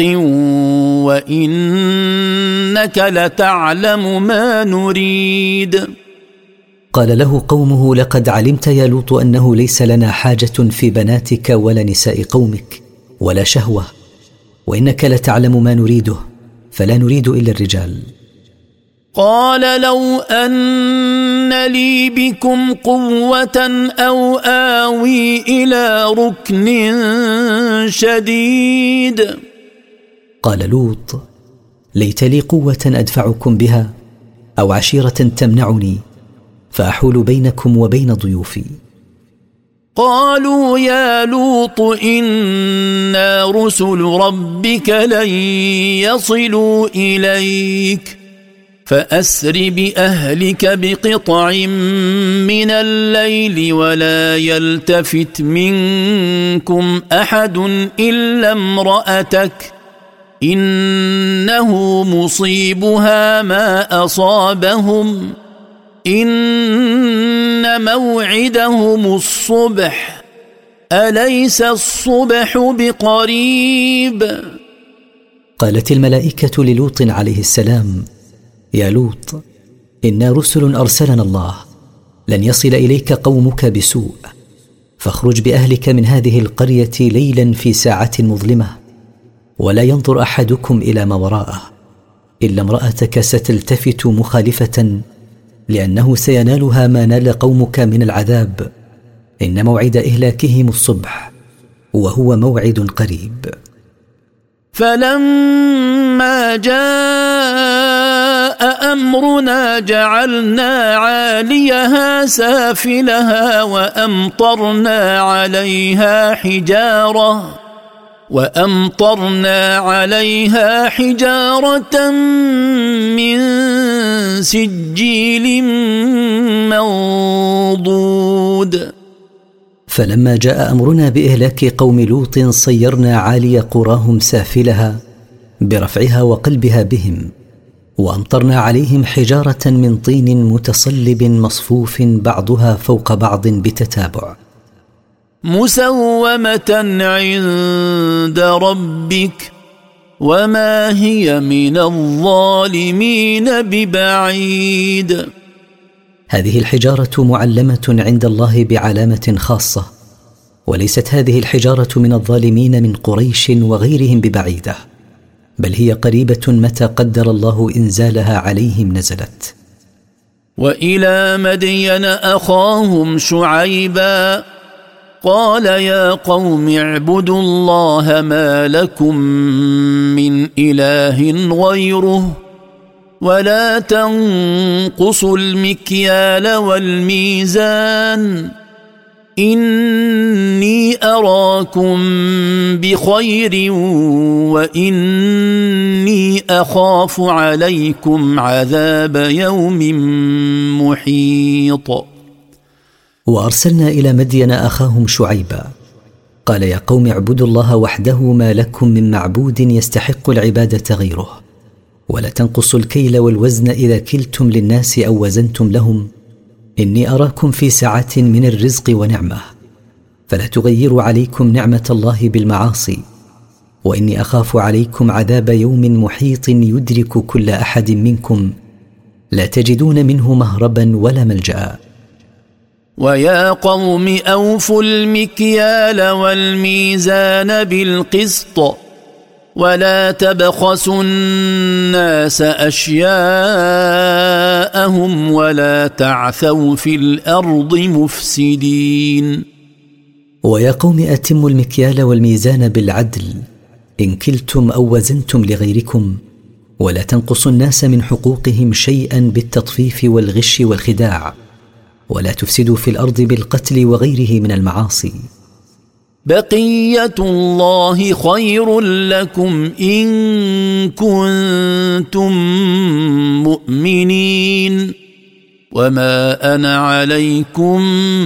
[SPEAKER 4] وإنك لتعلم ما نريد.
[SPEAKER 1] قال له قومه: لقد علمت يا لوط أنه ليس لنا حاجة في بناتك ولا نساء قومك ولا شهوة، وإنك لتعلم ما نريده، فلا نريد إلا الرجال.
[SPEAKER 4] قال: لو أن لي بكم قوة أو آوي إلى ركن شديد.
[SPEAKER 1] قال لوط: ليت لي قوة أدفعكم بها أو عشيرة تمنعني فأحول بينكم وبين ضيوفي.
[SPEAKER 4] قالوا يا لوط إنا رسل ربك لن يصلوا إليك فأسر بأهلك بقطع من الليل ولا يلتفت منكم أحد إلا امرأتك إنه مصيبها ما أصابهم إن موعدهم الصبح أليس الصبح بقريب.
[SPEAKER 1] قالت الملائكة للوط عليه السلام: يا لوط، إنا رسل أرسلنا الله، لن يصل إليك قومك بسوء، فاخرج بأهلك من هذه القرية ليلا في ساعة مظلمة، ولا ينظر أحدكم إلى ما وراءه إلا امرأتك ستلتفت مخالفة، لأنه سينالها ما نال قومك من العذاب، إن موعد إهلاكهم الصبح وهو موعد قريب.
[SPEAKER 4] فلما جاء أمرنا جعلنا عاليها سافلها وأمطرنا عليها حجارة وأمطرنا عليها حجارة من سجيل منضود.
[SPEAKER 1] فلما جاء أمرنا بإهلاك قوم لوط صيرنا عالي قراهم سافلها برفعها وقلبها بهم، وأمطرنا عليهم حجارة من طين متصلب مصفوف بعضها فوق بعض بتتابع،
[SPEAKER 4] مسومة عند ربك وما هي من الظالمين ببعيد.
[SPEAKER 1] هذه الحجارة معلمة عند الله بعلامة خاصة، وليست هذه الحجارة من الظالمين من قريش وغيرهم ببعيدة، بل هي قريبة متى قدر الله إنزالها عليهم نزلت.
[SPEAKER 4] وإلى مدين أخاهم شعيبا قال يا قوم اعبدوا الله ما لكم من إله غيره ولا تنقصوا المكيال والميزان إني أراكم بخير وإني أخاف عليكم عذاب يوم محيط.
[SPEAKER 1] وأرسلنا إلى مدين أخاهم شعيبا قال يا قوم اعبدوا الله وحده ما لكم من معبود يستحق العبادة غيره، ولا تنقصوا الكيل والوزن إذا كلتم للناس أو وزنتم لهم، إني أراكم في سعة من الرزق ونعمة، فلا تغيروا عليكم نعمة الله بالمعاصي، وإني أخاف عليكم عذاب يوم محيط يدرك كل أحد منكم لا تجدون منه مهربا ولا ملجأ.
[SPEAKER 4] ويا قوم أوفوا المكيال والميزان بالقسط ولا تبخسوا الناس أشياءهم ولا تعثوا في الأرض مفسدين.
[SPEAKER 1] ويا قوم أتموا المكيال والميزان بالعدل إن كلتم أو وزنتم لغيركم، ولا تنقصوا الناس من حقوقهم شيئا بالتطفيف والغش والخداع، ولا تفسدوا في الأرض بالقتل وغيره من المعاصي.
[SPEAKER 4] بقية الله خير لكم إن كنتم مؤمنين وما أنا عليكم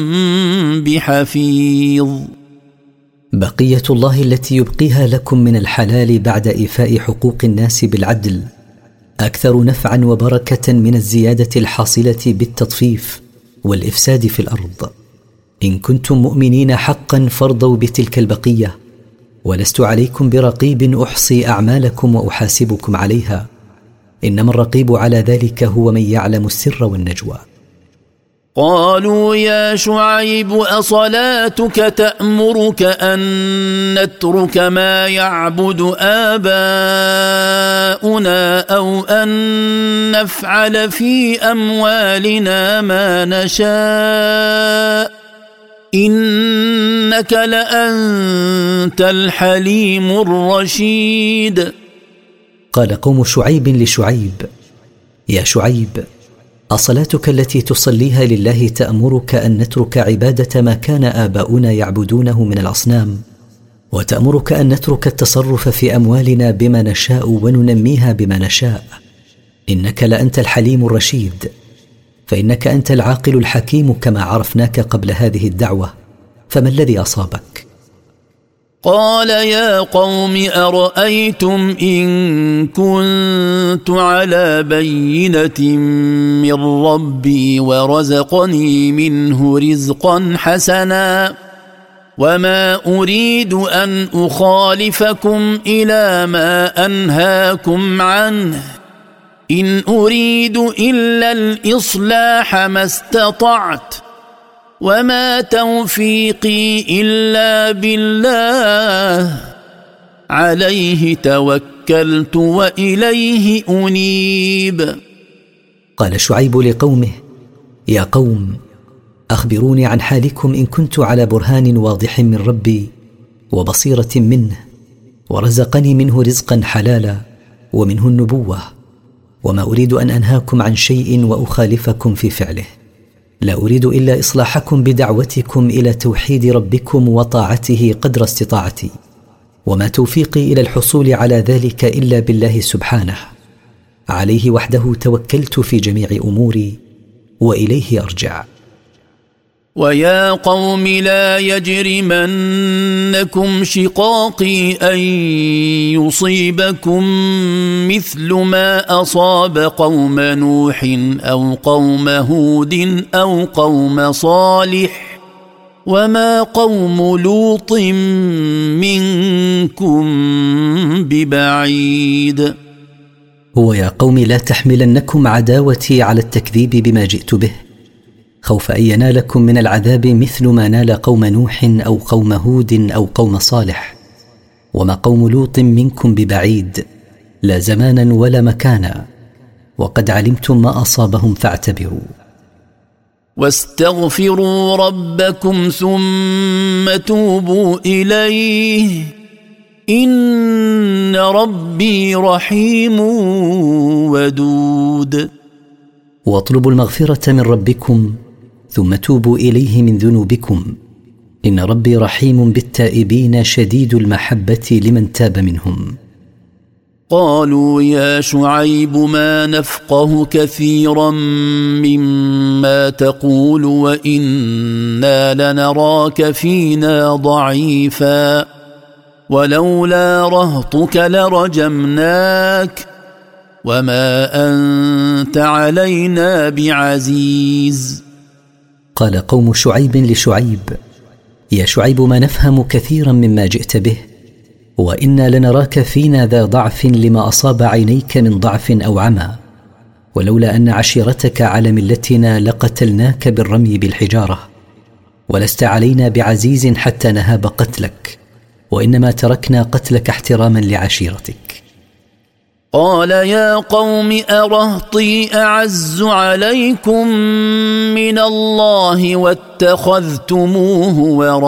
[SPEAKER 4] بحفيظ.
[SPEAKER 1] بقية الله التي يبقيها لكم من الحلال بعد إيفاء حقوق الناس بالعدل أكثر نفعا وبركة من الزيادة الحاصلة بالتطفيف والإفساد في الأرض. إن كنتم مؤمنين حقا فارضوا بتلك البقية، ولست عليكم برقيب أحصي أعمالكم وأحاسبكم عليها، إنما الرقيب على ذلك هو من يعلم السر والنجوى.
[SPEAKER 4] قالوا يا شعيب أصلاتك تأمرك أن نترك ما يعبد آباؤنا أو أن نفعل في أموالنا ما نشاء إنك لأنت الحليم الرشيد.
[SPEAKER 1] قال قوم شعيب لشعيب: يا شعيب، أصلاتك التي تصليها لله تأمرك أن نترك عبادة ما كان آباؤنا يعبدونه من الأصنام، وتأمرك أن نترك التصرف في أموالنا بما نشاء وننميها بما نشاء، إنك لأنت الحليم الرشيد، فإنك أنت العاقل الحكيم كما عرفناك قبل هذه الدعوة، فما الذي أصابك؟
[SPEAKER 4] قال يا قوم أرأيتم إن كنت على بينة من ربي ورزقني منه رزقا حسنا وما أريد أن أخالفكم إلى ما أنهاكم عنه إن أريد إلا الإصلاح ما استطعت وما توفيقي إلا بالله عليه توكلت وإليه أنيب.
[SPEAKER 1] قال شعيب لقومه: يا قوم، أخبروني عن حالكم إن كنت على برهان واضح من ربي وبصيرة منه، ورزقني منه رزقا حلالا ومنه النبوة، وما أريد أن أنهاكم عن شيء وأخالفكم في فعله، لا أريد إلا إصلاحكم بدعوتكم إلى توحيد ربكم وطاعته قدر استطاعتي، وما توفيقي إلى الحصول على ذلك إلا بالله سبحانه، عليه وحده توكلت في جميع أموري وإليه أرجع.
[SPEAKER 4] ويا قوم لا يجرمنكم شقاقي أن يصيبكم مثل ما أصاب قوم نوح أو قوم هود أو قوم صالح وما قوم لوط منكم ببعيد.
[SPEAKER 1] هو يا قوم لا تحملنكم عداوتي على التكذيب بما جئت به، خوف أن ينالكم من العذاب مثل ما نال قوم نوح أو قوم هود أو قوم صالح، وما قوم لوط منكم ببعيد، لا زمانا ولا مكانا، وقد علمتم ما أصابهم فاعتبروا.
[SPEAKER 4] واستغفروا ربكم ثم توبوا إليه إن ربي رحيم ودود.
[SPEAKER 1] واطلبوا المغفرة من ربكم ثم توبوا إليه من ذنوبكم، إن ربي رحيم بالتائبين شديد المحبة لمن تاب منهم.
[SPEAKER 4] قالوا يا شعيب ما نفقه كثيرا مما تقول وإنا لنراك فينا ضعيفا ولولا رهطك لرجمناك وما أنت علينا بعزيز.
[SPEAKER 1] قال قوم شعيب لشعيب: يا شعيب ما نفهم كثيرا مما جئت به، وإنا لنراك فينا ذا ضعف لما أصاب عينيك من ضعف أو عمى، ولولا أن عشيرتك على ملتنا لقتلناك بالرمي بالحجارة، ولست علينا بعزيز حتى نهاب قتلك، وإنما تركنا قتلك احتراما لعشيرتك.
[SPEAKER 4] قال يا قوم أرهطي أعز عليكم من الله واتخذتموه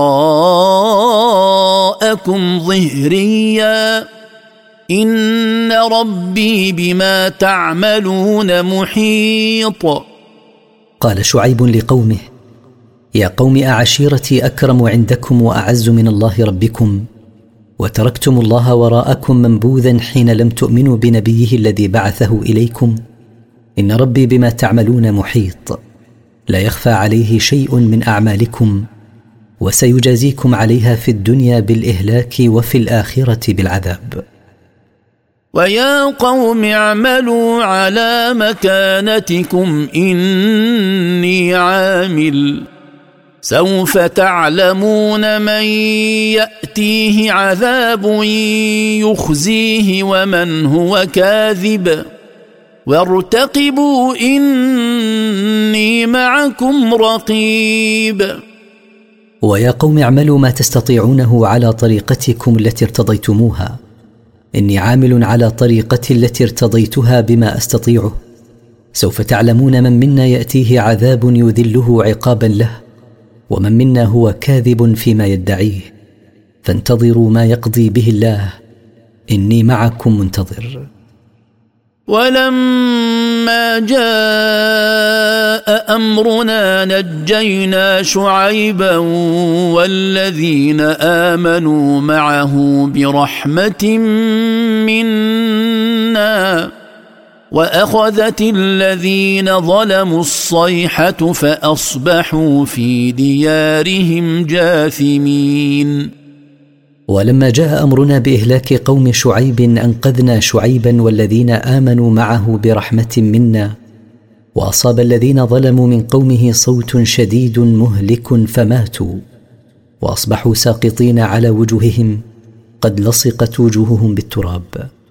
[SPEAKER 4] وراءكم ظهريا إن ربي بما تعملون محيط.
[SPEAKER 1] قال شعيب لقومه: يا قوم أعشيرتي أكرم عندكم وأعز من الله ربكم، وتركتم الله وراءكم منبوذا حين لم تؤمنوا بنبيه الذي بعثه إليكم، إن ربي بما تعملون محيط، لا يخفى عليه شيء من أعمالكم، وسيجازيكم عليها في الدنيا بالإهلاك وفي الآخرة بالعذاب.
[SPEAKER 4] ويا قوم اعملوا على مكانتكم إني عامل سوف تعلمون من يأتيه عذاب يخزيه ومن هو كاذب وارتقبوا إني معكم رقيب.
[SPEAKER 1] ويا قوم اعملوا ما تستطيعونه على طريقتكم التي ارتضيتموها، إني عامل على طريقتي التي ارتضيتها بما أستطيعه. سوف تعلمون من منا يأتيه عذاب يذله عقابا له، ومن منا هو كاذب فيما يدعيه، فانتظروا ما يقضي به الله، إني معكم منتظر.
[SPEAKER 4] ولما جاء أمرنا نجينا شعيبا والذين آمنوا معه برحمة منا وأخذت الذين ظلموا الصيحة فأصبحوا في ديارهم جاثمين.
[SPEAKER 1] ولما جاء أمرنا بإهلاك قوم شعيب أنقذنا شعيبا والذين آمنوا معه برحمة منا، وأصاب الذين ظلموا من قومه صوت شديد مهلك فماتوا، وأصبحوا ساقطين على وجوههم قد لصقت وجوههم بالتراب.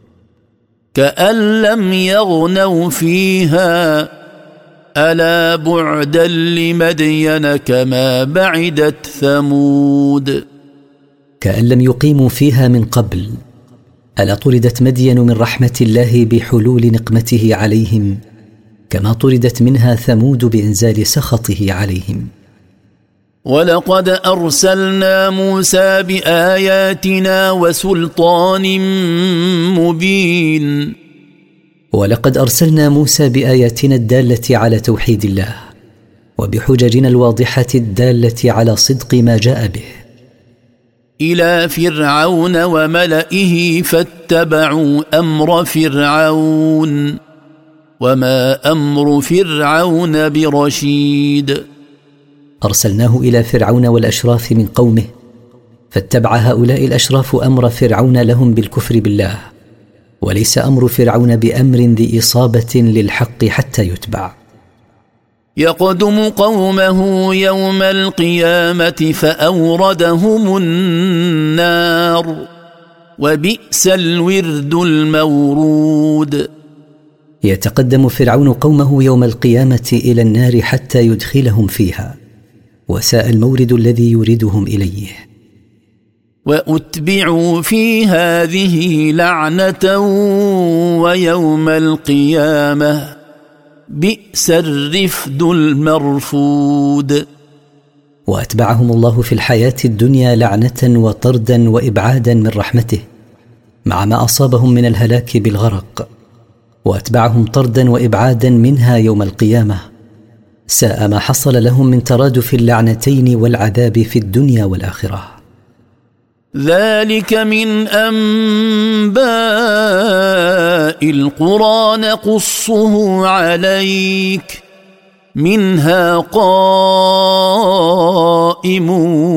[SPEAKER 4] كأن لم يغنوا فيها ألا بعدا لمدين كما بعدت ثمود.
[SPEAKER 1] كأن لم يقيموا فيها من قبل، ألا طردت مدين من رحمة الله بحلول نقمته عليهم كما طردت منها ثمود بإنزال سخطه عليهم.
[SPEAKER 4] ولقد أرسلنا موسى بآياتنا وسلطان مبين.
[SPEAKER 1] ولقد أرسلنا موسى بآياتنا الدالة على توحيد الله وبحججنا الواضحة الدالة على صدق ما جاء به
[SPEAKER 4] إلى فرعون وملئه فاتبعوا أمر فرعون وما أمر فرعون برشيد.
[SPEAKER 1] أرسلناه إلى فرعون والأشراف من قومه، فاتبع هؤلاء الأشراف أمر فرعون لهم بالكفر بالله، وليس أمر فرعون بأمر ذي إصابة للحق حتى يتبع.
[SPEAKER 4] يقدم قومه يوم القيامة فأوردهم النار وبئس الورد المورود.
[SPEAKER 1] يتقدم فرعون قومه يوم القيامة إلى النار حتى يدخلهم فيها، وساء المورد الذي يوردهم إليه.
[SPEAKER 4] وأتبعوا في هذه لعنة ويوم القيامة بئس الرفد المرفود.
[SPEAKER 1] وأتبعهم الله في الحياة الدنيا لعنة وطردا وإبعادا من رحمته مع ما أصابهم من الهلاك بالغرق، وأتبعهم طردا وإبعادا منها يوم القيامة. ساء ما حصل لهم من ترادف اللعنتين والعذاب في الدنيا والآخرة.
[SPEAKER 4] ذلك من أنباء القرى نقصه عليك منها قائم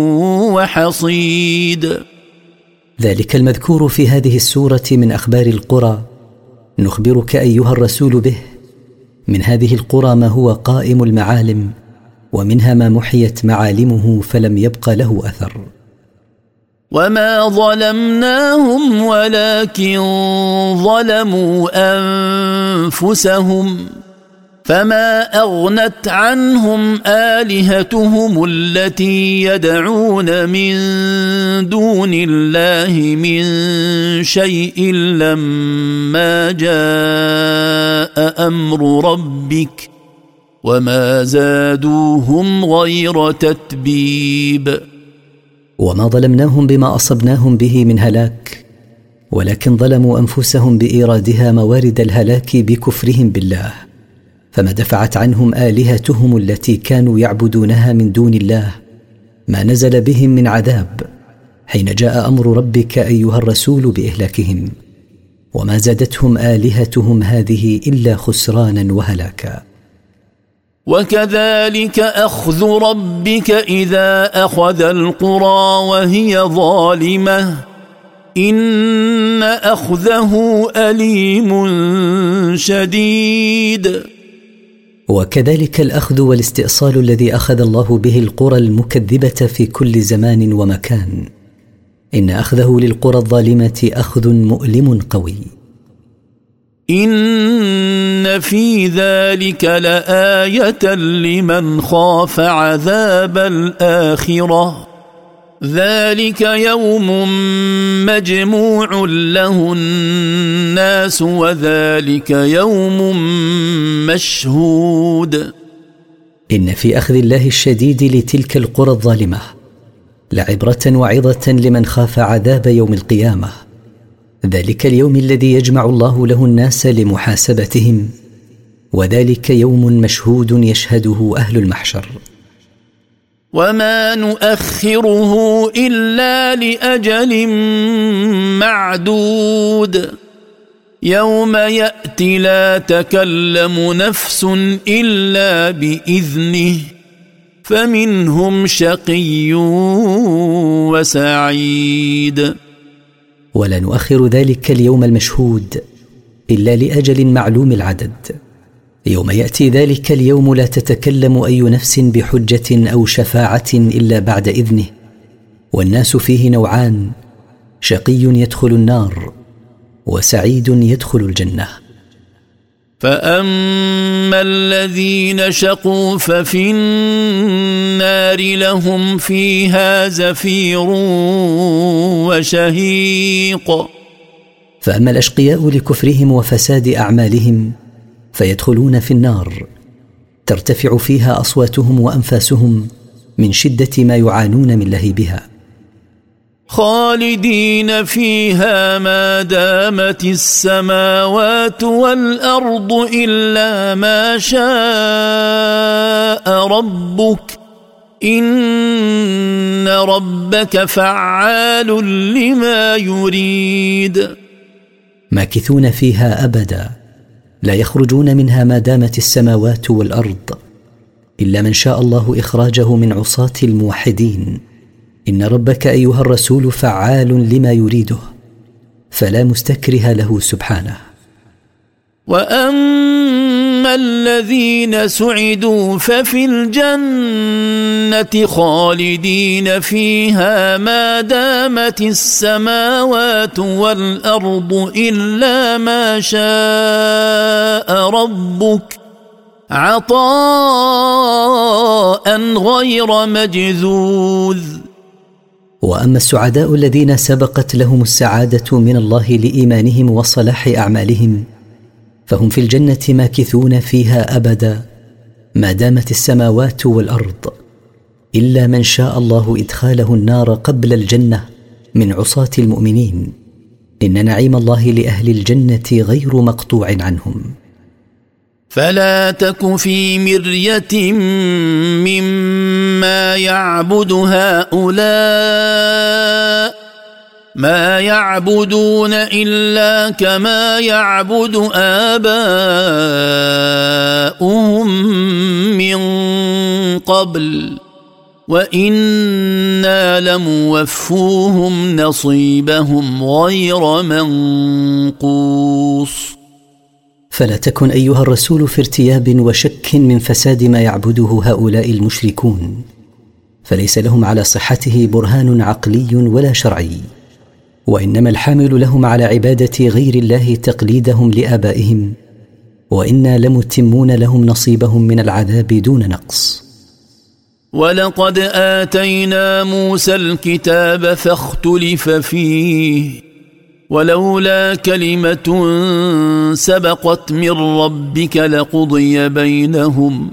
[SPEAKER 4] وحصيد.
[SPEAKER 1] ذلك المذكور في هذه السورة من أخبار القرى نخبرك أيها الرسول به. من هذه القرى ما هو قائم المعالم، ومنها ما محيت معالمه فلم يبق له أثر.
[SPEAKER 4] وما ظلمناهم ولكن ظلموا أنفسهم فما أغنت عنهم آلهتهم التي يدعون من دون الله من شيء لما جاء أمر ربك وما زادوهم غير تتبيب.
[SPEAKER 1] وما ظلمناهم بما أصبناهم به من هلاك، ولكن ظلموا أنفسهم بإيرادها موارد الهلاك بكفرهم بالله، فما دفعت عنهم آلهتهم التي كانوا يعبدونها من دون الله ما نزل بهم من عذاب حين جاء أمر ربك أيها الرسول بإهلاكهم، وما زادتهم آلهتهم هذه إلا خسرانا وهلاكا.
[SPEAKER 4] وكذلك أخذ ربك إذا أخذ القرى وهي ظالمة إن أخذه أليم شديد.
[SPEAKER 1] وكذلك الأخذ والاستئصال الذي أخذ الله به القرى المكذبة في كل زمان ومكان، إن أخذه للقرى الظالمة أخذ مؤلم قوي.
[SPEAKER 4] إن في ذلك لآية لمن خاف عذاب الآخرة، ذلك يوم مجموع له الناس وذلك يوم مشهود.
[SPEAKER 1] إن في أخذ الله الشديد لتلك القرى الظالمة لعبرة وعظة لمن خاف عذاب يوم القيامة، ذلك اليوم الذي يجمع الله له الناس لمحاسبتهم، وذلك يوم مشهود يشهده أهل المحشر.
[SPEAKER 4] وما نؤخره إلا لأجل معدود، يوم يأتي لا تكلم نفس إلا بإذنه، فمنهم شقي وسعيد.
[SPEAKER 1] ولا نؤخر ذلك اليوم المشهود إلا لأجل معلوم العدد، يوم يأتي ذلك اليوم لا تتكلم أي نفس بحجة أو شفاعة إلا بعد إذنه، والناس فيه نوعان: شقي يدخل النار وسعيد يدخل الجنة.
[SPEAKER 4] فأما الذين شقوا ففي النار لهم فيها زفير وشهيق.
[SPEAKER 1] فأما الأشقياء لكفرهم وفساد أعمالهم فيدخلون في النار، ترتفع فيها أصواتهم وأنفاسهم من شدة ما يعانون من لهيبها.
[SPEAKER 4] خالدين فيها ما دامت السماوات والأرض إلا ما شاء ربك، إن ربك فعال لما يريد.
[SPEAKER 1] ماكثون فيها أبدا، لا يخرجون منها ما دامت السماوات والأرض، إلا من شاء الله إخراجه من عصاة الموحدين. إن ربك أيها الرسول فعال لما يريده، فلا مستكره له سبحانه.
[SPEAKER 4] وأما الذين سعدوا ففي الجنة خالدين فيها ما دامت السماوات والأرض إلا ما شاء ربك، عطاء غير مجذوذ.
[SPEAKER 1] وأما السعداء الذين سبقت لهم السعادة من الله لإيمانهم وصلاح أعمالهم فهم في الجنة ماكثون فيها أبدا ما دامت السماوات والأرض، إلا من شاء الله إدخاله النار قبل الجنة من عصاة المؤمنين. إن نعيم الله لأهل الجنة غير مقطوع عنهم.
[SPEAKER 4] فلا تك في مرية مما يعبد هؤلاء، ما يعبدون إلا كما يعبد آباؤهم من قبل، وإنا لموفوهم نصيبهم غير منقوص.
[SPEAKER 1] فلا تكن أيها الرسول في ارتياب وشك من فساد ما يعبده هؤلاء المشركون، فليس لهم على صحته برهان عقلي ولا شرعي، وإنما الحامل لهم على عبادة غير الله تقليدهم لآبائهم، وإنا لمتمون لهم نصيبهم من العذاب دون نقص.
[SPEAKER 4] ولقد آتينا موسى الكتاب فاختلف فيه، ولولا كلمة سبقت من ربك لقضي بينهم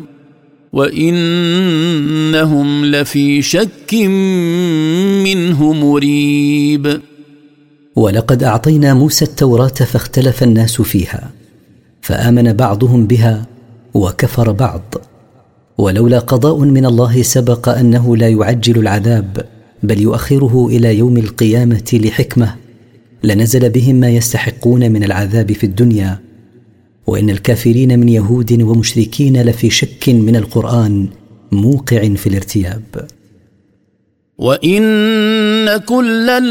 [SPEAKER 4] وإنهم لفي شك منه مريب.
[SPEAKER 1] ولقد أعطينا موسى التوراة فاختلف الناس فيها، فآمن بعضهم بها وكفر بعض، ولولا قضاء من الله سبق أنه لا يعجل العذاب بل يؤخره إلى يوم القيامة لحكمة، لنزل بهم ما يستحقون من العذاب في الدنيا. وإن الكافرين من يهود ومشركين لفي شك من القرآن موقع في الارتياب.
[SPEAKER 4] وإن كلا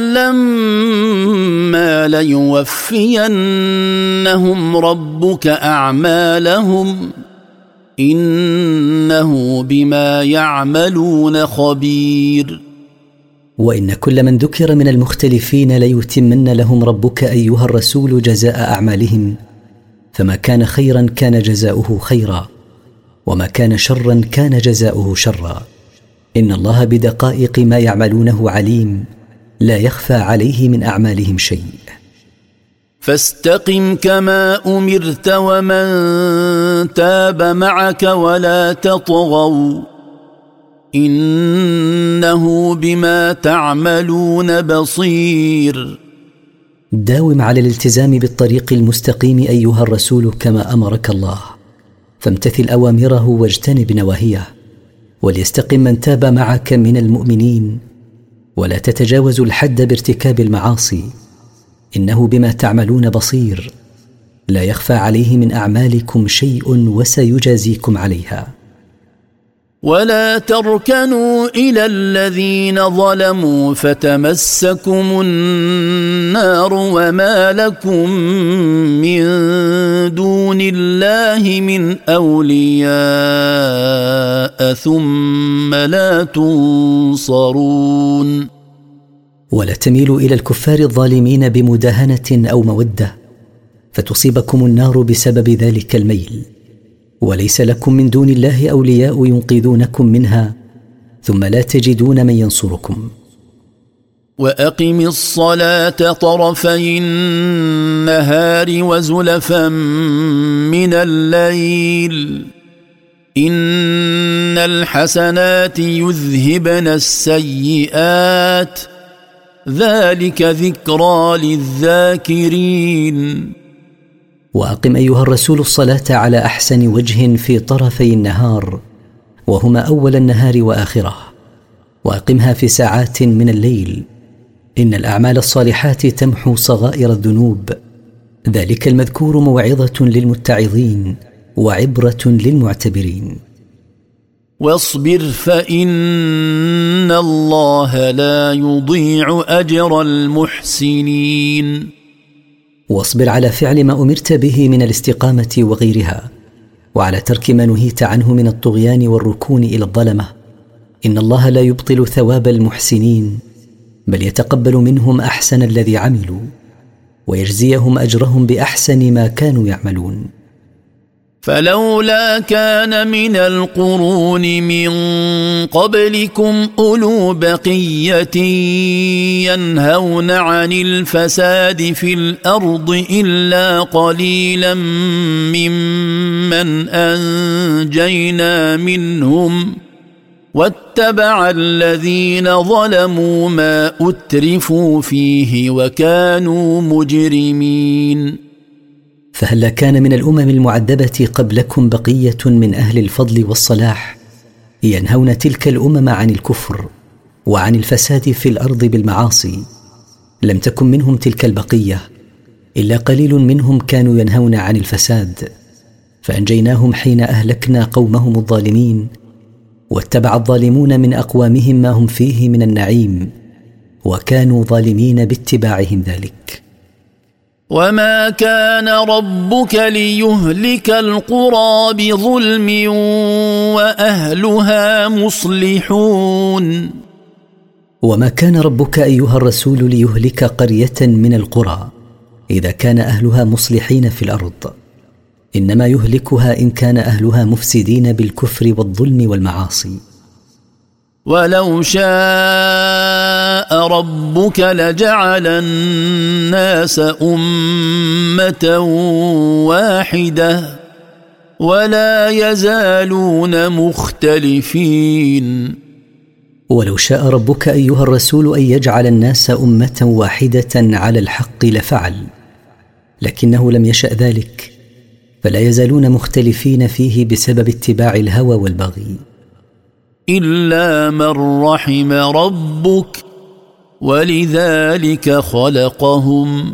[SPEAKER 4] لما ليوفينهم ربك أعمالهم إنه بما يعملون خبير.
[SPEAKER 1] وإن كل من ذكر من المختلفين ليتمن لهم ربك أيها الرسول جزاء أعمالهم، فما كان خيرا كان جزاؤه خيرا، وما كان شرا كان جزاؤه شرا. إن الله بدقائق ما يعملونه عليم، لا يخفى عليه من أعمالهم شيء.
[SPEAKER 4] فاستقم كما أمرت ومن تاب معك ولا تطغوا إنه بما تعملون بصير.
[SPEAKER 1] داوم على الالتزام بالطريق المستقيم أيها الرسول كما أمرك الله، فامتثل أوامره واجتنب نواهيه، وليستقم من تاب معك من المؤمنين، ولا تتجاوزوا الحد بارتكاب المعاصي، إنه بما تعملون بصير، لا يخفى عليه من أعمالكم شيء وسيجازيكم عليها.
[SPEAKER 4] ولا تركنوا إلى الذين ظلموا فتمسكم النار وما لكم من دون الله من أولياء ثم لا تنصرون.
[SPEAKER 1] ولا تميلوا إلى الكفار الظالمين بمداهنة أو مودة فتصيبكم النار بسبب ذلك الميل، وليس لكم من دون الله أولياء ينقذونكم منها ثم لا تجدون من ينصركم.
[SPEAKER 4] وأقم الصلاة طرفي النهار وزلفا من الليل إن الحسنات يذهبن السيئات ذلك ذكرى للذاكرين.
[SPEAKER 1] وأقم أيها الرسول الصلاة على أحسن وجه في طرفي النهار، وهما أول النهار وآخره، وأقمها في ساعات من الليل. إن الأعمال الصالحات تمحو صغائر الذنوب، ذلك المذكور موعظة للمتعظين وعبرة للمعتبرين.
[SPEAKER 4] واصبر فإن الله لا يضيع أجر المحسنين.
[SPEAKER 1] واصبر على فعل ما أمرت به من الاستقامة وغيرها، وعلى ترك ما نهيت عنه من الطغيان والركون إلى الظلمة. إن الله لا يبطل ثواب المحسنين، بل يتقبل منهم أحسن الذي عملوا، ويجزيهم أجرهم بأحسن ما كانوا يعملون.
[SPEAKER 4] فلولا كان من القرون من قبلكم أولو بقية ينهون عن الفساد في الأرض إلا قليلا ممن أنجينا منهم واتبع الذين ظلموا ما أترفوا فيه وكانوا مجرمين.
[SPEAKER 1] فهل كان من الأمم المعذبة قبلكم بقية من أهل الفضل والصلاح ينهون تلك الأمم عن الكفر وعن الفساد في الأرض بالمعاصي؟ لم تكن منهم تلك البقية، إلا قليل منهم كانوا ينهون عن الفساد، فأنجيناهم حين أهلكنا قومهم الظالمين، واتبع الظالمون من أقوامهم ما هم فيه من النعيم، وكانوا ظالمين باتباعهم ذلك.
[SPEAKER 4] وما كان ربك ليهلك القرى بظلم وأهلها مصلحون.
[SPEAKER 1] وما كان ربك أيها الرسول ليهلك قرية من القرى إذا كان أهلها مصلحين في الأرض، إنما يهلكها إن كان أهلها مفسدين بالكفر والظلم والمعاصي.
[SPEAKER 4] ولو شاء ربك لجعل الناس أمة واحدة ولا يزالون مختلفين.
[SPEAKER 1] ولو شاء ربك أيها الرسول أن يجعل الناس أمة واحدة على الحق لفعل، لكنه لم يشأ ذلك، فلا يزالون مختلفين فيه بسبب اتباع الهوى والبغي.
[SPEAKER 4] إلا من رحم ربك ولذلك خلقهم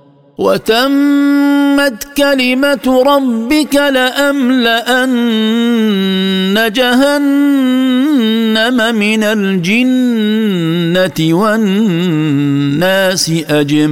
[SPEAKER 4] وتمت كلمة ربك لأملأن جهنم من الجنة والناس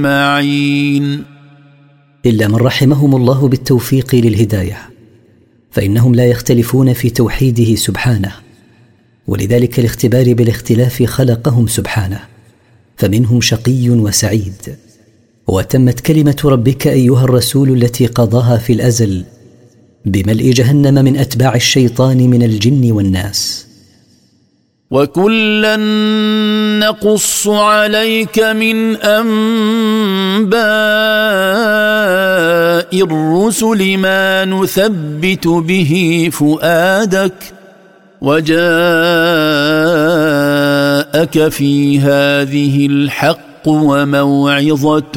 [SPEAKER 4] أجمعين.
[SPEAKER 1] إلا من رحمهم الله بالتوفيق للهداية، فإنهم لا يختلفون في توحيده سبحانه، ولذلك الاختبار بالاختلاف خلقهم سبحانه، فمنهم شقي وسعيد. وتمت كلمة ربك أيها الرسول التي قضاها في الأزل بملء جهنم من أتباع الشيطان من الجن والناس.
[SPEAKER 4] وكلا نقص عليك من أنباء الرسل ما نثبت به فؤادك وجاءك في هذه الحق وموعظة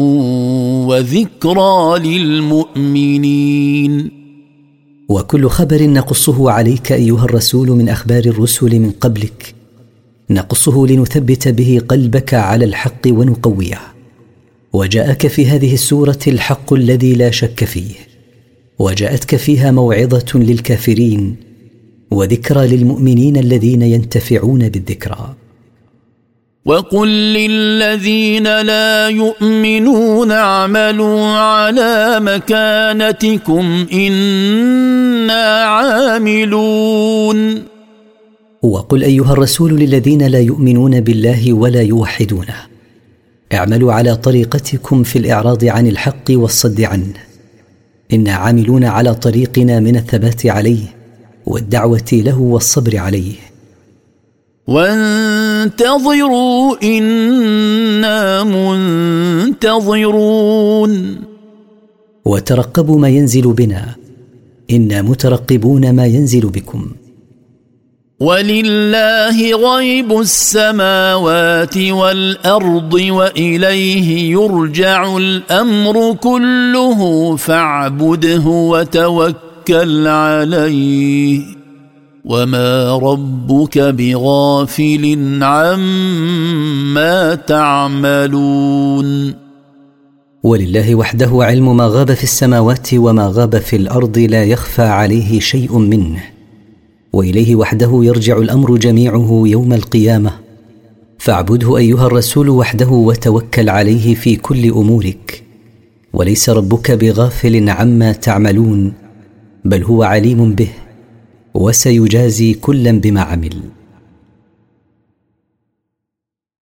[SPEAKER 4] وذكرى للمؤمنين.
[SPEAKER 1] وكل خبر نقصه عليك أيها الرسول من أخبار الرسل من قبلك نقصه لنثبت به قلبك على الحق ونقويه. وجاءك في هذه السورة الحق الذي لا شك فيه، وجاءتك فيها موعظة للكافرين وذكرى للمؤمنين الذين ينتفعون بالذكرى.
[SPEAKER 4] وقل للذين لا يؤمنون اعملوا على مكانتكم إنا عاملون.
[SPEAKER 1] وقل أيها الرسول للذين لا يؤمنون بالله ولا يوحدونه اعملوا على طريقتكم في الإعراض عن الحق والصد عنه، إنا عاملون على طريقنا من الثبات عليه والدعوة له والصبر عليه.
[SPEAKER 4] وانتظروا إنا منتظرون.
[SPEAKER 1] وترقبوا ما ينزل بنا، إنا مترقبون ما ينزل بكم.
[SPEAKER 4] ولله غيب السماوات والأرض وإليه يرجع الأمر كله فاعبده وتوكل عليه وما ربك بغافل عما تعملون.
[SPEAKER 1] ولله وحده علم ما غاب في السماوات وما غاب في الأرض لا يخفى عليه شيء منه، وإليه وحده يرجع الأمر جميعه يوم القيامة، فاعبده أيها الرسول وحده وتوكل عليه في كل أمورك، وليس ربك بغافل عما تعملون بل هو عليم به وسيجازي كلا بما عمل.